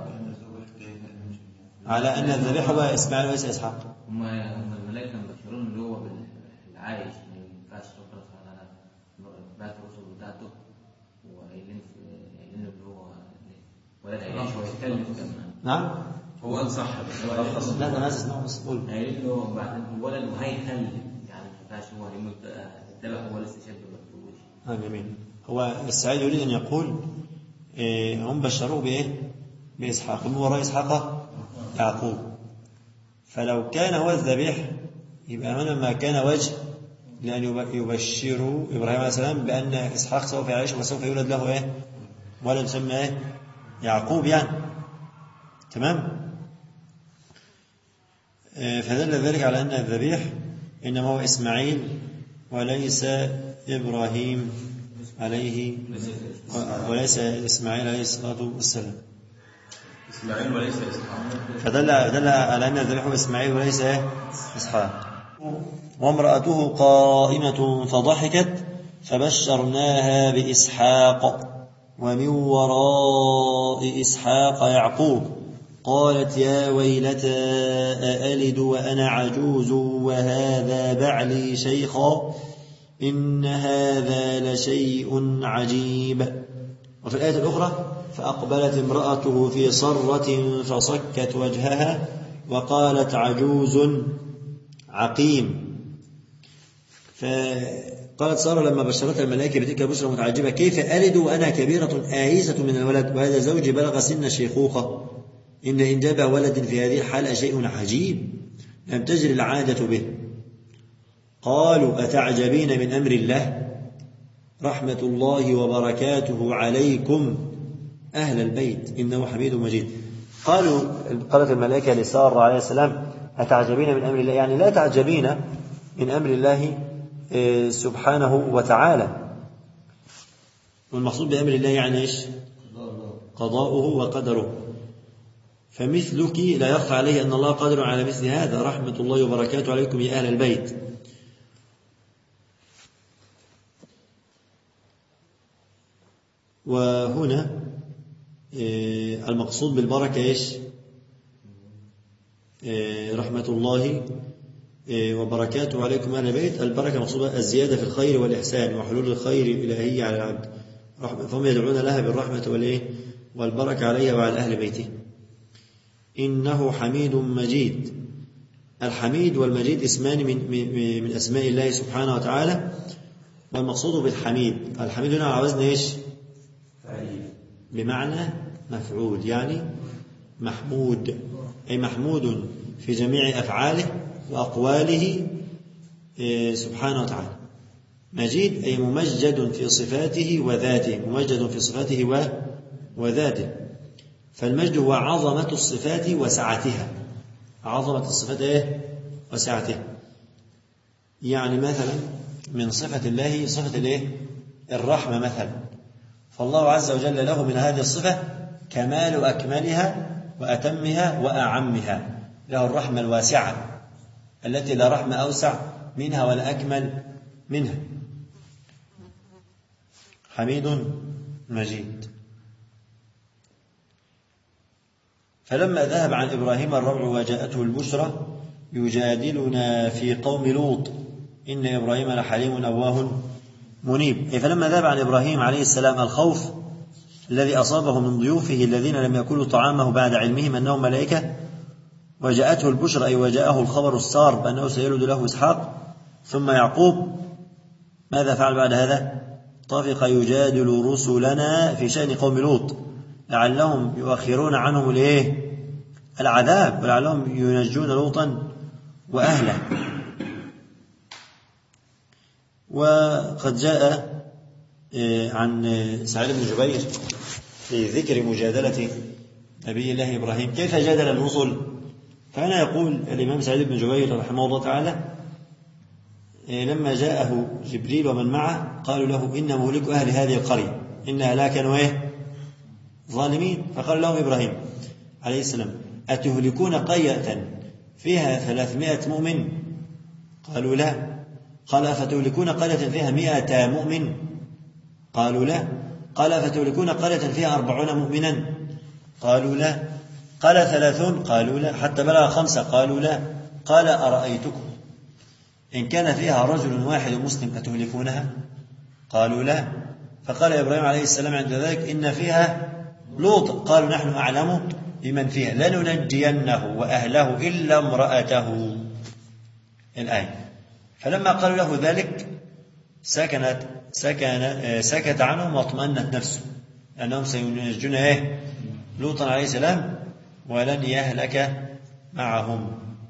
على أن الذبيح هو إسماعيل وليس إسحاق؟ هم الملائكة مبشرون اللي هو بالعايش، ما ينفعش تقرأ على بعد الرسل بتاعته وقايلين قايلين اللي هو ولد عيش ويتكلم كمان. نعم هو قال صح بس هو لا ده ناس اسمعوا بس قول قايلين له بعدين الولد وهيخلف، يعني ما ينفعش هو هيموت الذبح هو لسه شاب ما تقولوش. اه جميل. هو السعيد يريد أن يقول إيه هم بشروه بإيه؟ بإسحاق، من وراء إسحاق يعقوب. فلو كان هو الذبيح يبقى هنا ما كان وجه لأن يبشروا إبراهيم عليه السلام بأن إسحاق سوف يعيش وسوف يولد له إيه؟ ولد يسمى إيه؟ يعقوب يعني. تمام. إيه فدل ذلك على أن الذبيح إنما هو إسماعيل وليس إبراهيم عليه وليس إسماعيل عليه الصلاة والسلام. إسماعيل وليس إسحاق، فدل دل على أن الذبيح هو إسماعيل وليس إسحاق. وامرأته قائمة فضحكت فبشرناها بإسحاق ومن وراء إسحاق يعقوب قالت يا ويلتى أألد وأنا عجوز وهذا بعلي شيخا إن هذا لشيء عجيب. وفي الآية الأخرى فأقبلت امرأته في صرة فصكت وجهها وقالت عجوز عقيم. فقالت سارة لما بشرتها الملائكة بتلك البشرى متعجبة كيف ألد وأنا كبيرة آيسة من الولد وهذا زوجي بلغ سن الشيخوخة إن إنجاب ولد في هذه الحالة شيء عجيب لم تجري العادة به. قالوا أتعجبين من أمر الله رحمة الله وبركاته عليكم أهل البيت إنه حميد مجيد. قالوا قالت الملائكة لسارة عليه السلام أتعجبين من أمر الله؟ يعني لا تعجبين من أمر الله سبحانه وتعالى. والمقصود بأمر الله يعني إيش؟ قضاؤه وقدره. فمثلك لا يخفى عليه أن الله قادر على مثل هذا. رحمة الله وبركاته عليكم يا أهل البيت. وهنا المقصود بالبركة إيش؟ رحمة الله وبركاته عليكم أهل البيت. البركة مقصودة الزيادة في الخير والإحسان وحلول الخير الإلهي على العبد، فهم يدعون لها بالرحمة والإيه والبركة عليها وعلى أهل بيته. إنه حميد مجيد. الحميد والمجيد اسمان من, من, من أسماء الله سبحانه وتعالى. والمقصود بالحميد، الحميد هنا على وزن إيش؟ بمعنى مفعول، يعني محمود، أي محمود في جميع أفعاله وأقواله سبحانه وتعالى. مجيد أي ممجد في صفاته وذاته، ممجد في صفاته وذاته. فالمجد هو عظمة الصفات وسعتها، عظمة الصفات إيه؟ وسعتها. يعني مثلا من صفة الله صفة الإيه؟ الرحمة مثلا، فالله عز وجل له من هذه الصفة كمال أكملها وأتمها وأعمها، له الرحمة الواسعة التي لا رحمة أوسع منها ولا أكمل منها. حميد مجيد. فلما ذهب عن إبراهيم الروع وجاءته البشرى يجادلنا في قوم لوط إن إبراهيم لحليم أواه منيب. أي فلما ذهب عن إبراهيم عليه السلام الخوف الذي أصابه من ضيوفه الذين لم يأكلوا طعامه بعد علمهم أنهم ملائكة، وجاءته البشرى أي وجاءه الخبر السار بأنه سيولد له إسحاق ثم يعقوب، ماذا فعل بعد هذا؟ طفق يجادل رسلنا في شأن قوم لوط لعلهم يؤخرون عنهم الايه؟ العذاب، ولعلهم ينجون لوطا وأهله. وقد جاء عن سعيد بن جبير في ذكر مجادلة نبي الله إبراهيم كيف جادل الرسل. فأنا يقول الإمام سعيد بن جبير رحمه الله تعالى لما جاءه جبريل ومن معه قالوا له إن مهلك أهل هذه القرية إنها لا كانوا إيه؟ ظالمين. فقال لهم إبراهيم عليه السلام أتهلكون قرية فيها ثلاثمائة مؤمن؟ قالوا لا. قال أفتهلكون قرية فيها مئة مؤمن؟ قالوا لا. قال أفتهلكون قرية فيها أربعون مؤمنا؟ قالوا لا. قال ثلاثون؟ قالوا لا. حتى بلغ خمسة؟ قالوا لا. قال أرأيتكم إن كان فيها رجل واحد مسلم أتهلكونها؟ قالوا لا. فقال إبراهيم عليه السلام عند ذلك إن فيها لوط. قالوا نحن أعلم بمن فيها لننجينه وأهله إلا امرأته. الآية. فلما قالوا له ذلك سكنت سكن سكت عنهم واطمأنت نفسه لأنهم سينجون إيه؟ لوطا عليه السلام ولن يهلك معهم.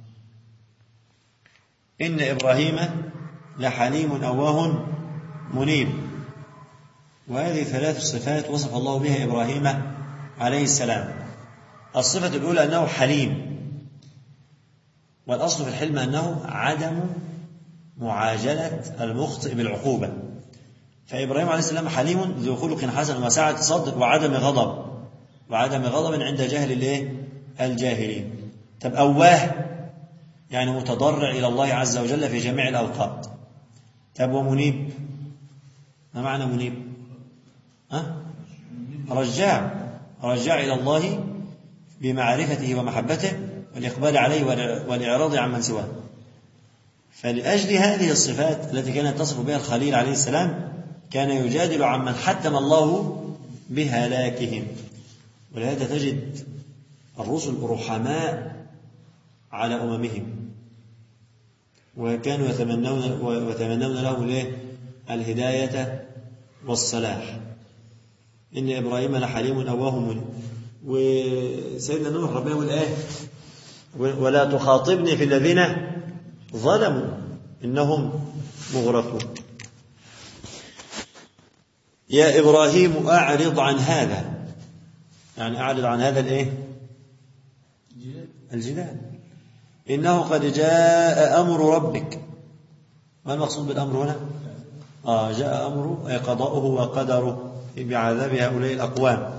إن إبراهيم لحليم أواه منيب. وهذه ثلاث صفات وصف الله بها إبراهيم عليه السلام. الصفة الأولى أنه حليم، والأصل في الحلم أنه عدم معاجلة المخطئ بالعقوبة. فإبراهيم عليه السلام حليم ذو خلق حسن وسعة صدر وعدم غضب وعدم غضب عند جهل الجاهلين. طب أواه يعني متضرع إلى الله عز وجل في جميع الأوقات. طب ومنيب ما معنى منيب؟ أه؟ رجاع رجاع إلى الله بمعرفته ومحبته والإقبال عليه والإعراض عن من سواه. فلأجل هذه الصفات التي كانت تصف بها الخليل عليه السلام كان يجادل عمن حتم الله بهلاكهم. ولهذا تجد الرسل رحماء على أممهم وكانوا يتمنون ويتمنون لهم الهداية والصلاح. إن إبراهيم لحليم أواه منيب. وسيدنا نوح ربنا يقول إيه؟ ولا تخاطبني في الذين ظلموا إنهم مغرقون. يا إبراهيم أعرض عن هذا، يعني أعرض عن هذا الإيه؟ الجدال. إنه قد جاء أمر ربك. ما المقصود بالأمر هنا؟ آه جاء أمر أي قضاؤه وقدره بعذاب هؤلاء الأقوام.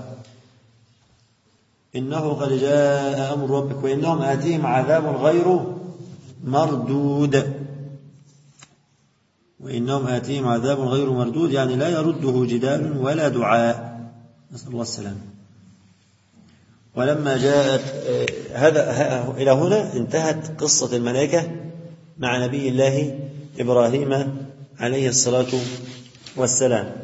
إنه قد جاء أمر ربك وإنهم آتيهم عذاب غير مردود. وإنهم آتيهم عذاب غير مردود يعني لا يرده جدال ولا دعاء، نسأل الله السلامة. ولما جاءت هذا إلى هنا انتهت قصة الملائكة مع نبي الله إبراهيم عليه الصلاة والسلام.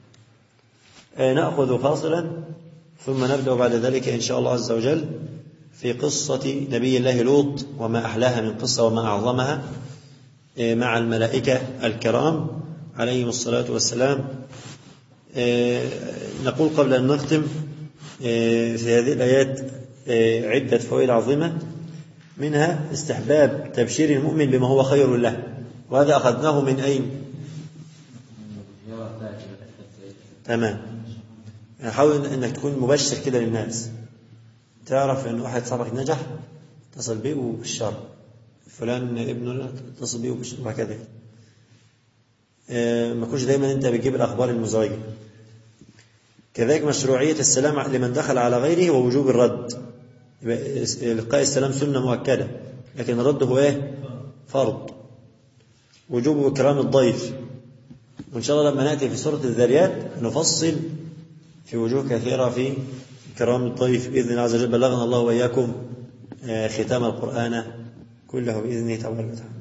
نأخذ فاصلا ثم نبدأ بعد ذلك إن شاء الله عز وجل في قصة نبي الله لوط وما أحلاها من قصة وما أعظمها مع الملائكة الكرام عليهم الصلاة والسلام. نقول قبل أن نختم في هذه الآيات عدة فوائد عظيمة، منها استحباب تبشير المؤمن بما هو خير له، وهذا أخذناه من أين؟ تمام. حاول أنك تكون مبشر كده للناس، تعرف أن واحد صاحبك نجح اتصل به وبالشر، فلان ابنه اتصل به وبالشر وهكذا. ما كنش دايما أنت بتجيب الأخبار المزعجة. كذلك مشروعية السلام لمن دخل على غيره ووجوب الرد. إلقاء السلام سنة مؤكدة، لكن الرد هو إيه؟ فرض. وجوب إكرام الضيف، وإن شاء الله لما نأتي في سورة الذاريات نفصل في وجوه كثيرة في إكرام الضيف بإذن الله عز وجل. بلغنا الله وإياكم ختام القرآن كله بإذنه تبارك وتعالى.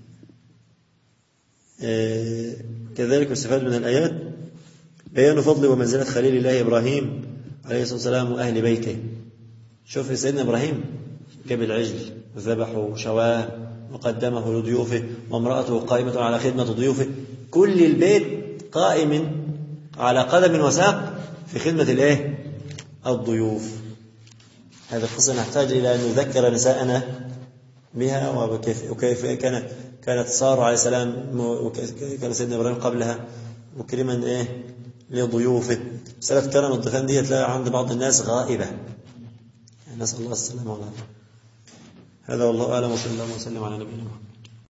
كذلك استفاد من الآيات بيان فضل ومنزلة خليل الله إبراهيم عليه الصلاة والسلام وأهل بيته. شوف سيدنا إبراهيم جاب العجل وذبحه وشواه وقدمه لضيوفه، وامرأته قائمة على خدمة ضيوفه، كل البيت قائم على قدم وساق في خدمة الايه؟ الضيوف. هذه القصة نحتاج إلى أن نذكر نساءنا بها، وكيف, وكيف كانت كانت سارة عليه السلام وكان سيدنا إبراهيم قبلها مكرما إيه؟ لضيوفه. مسألة كرم الضيفان دي تلاقي عند بعض الناس غائبة، نسأل الله السلامة والعافية. هذا والله أعلم، وصلى الله وسلم على نبينا محمد.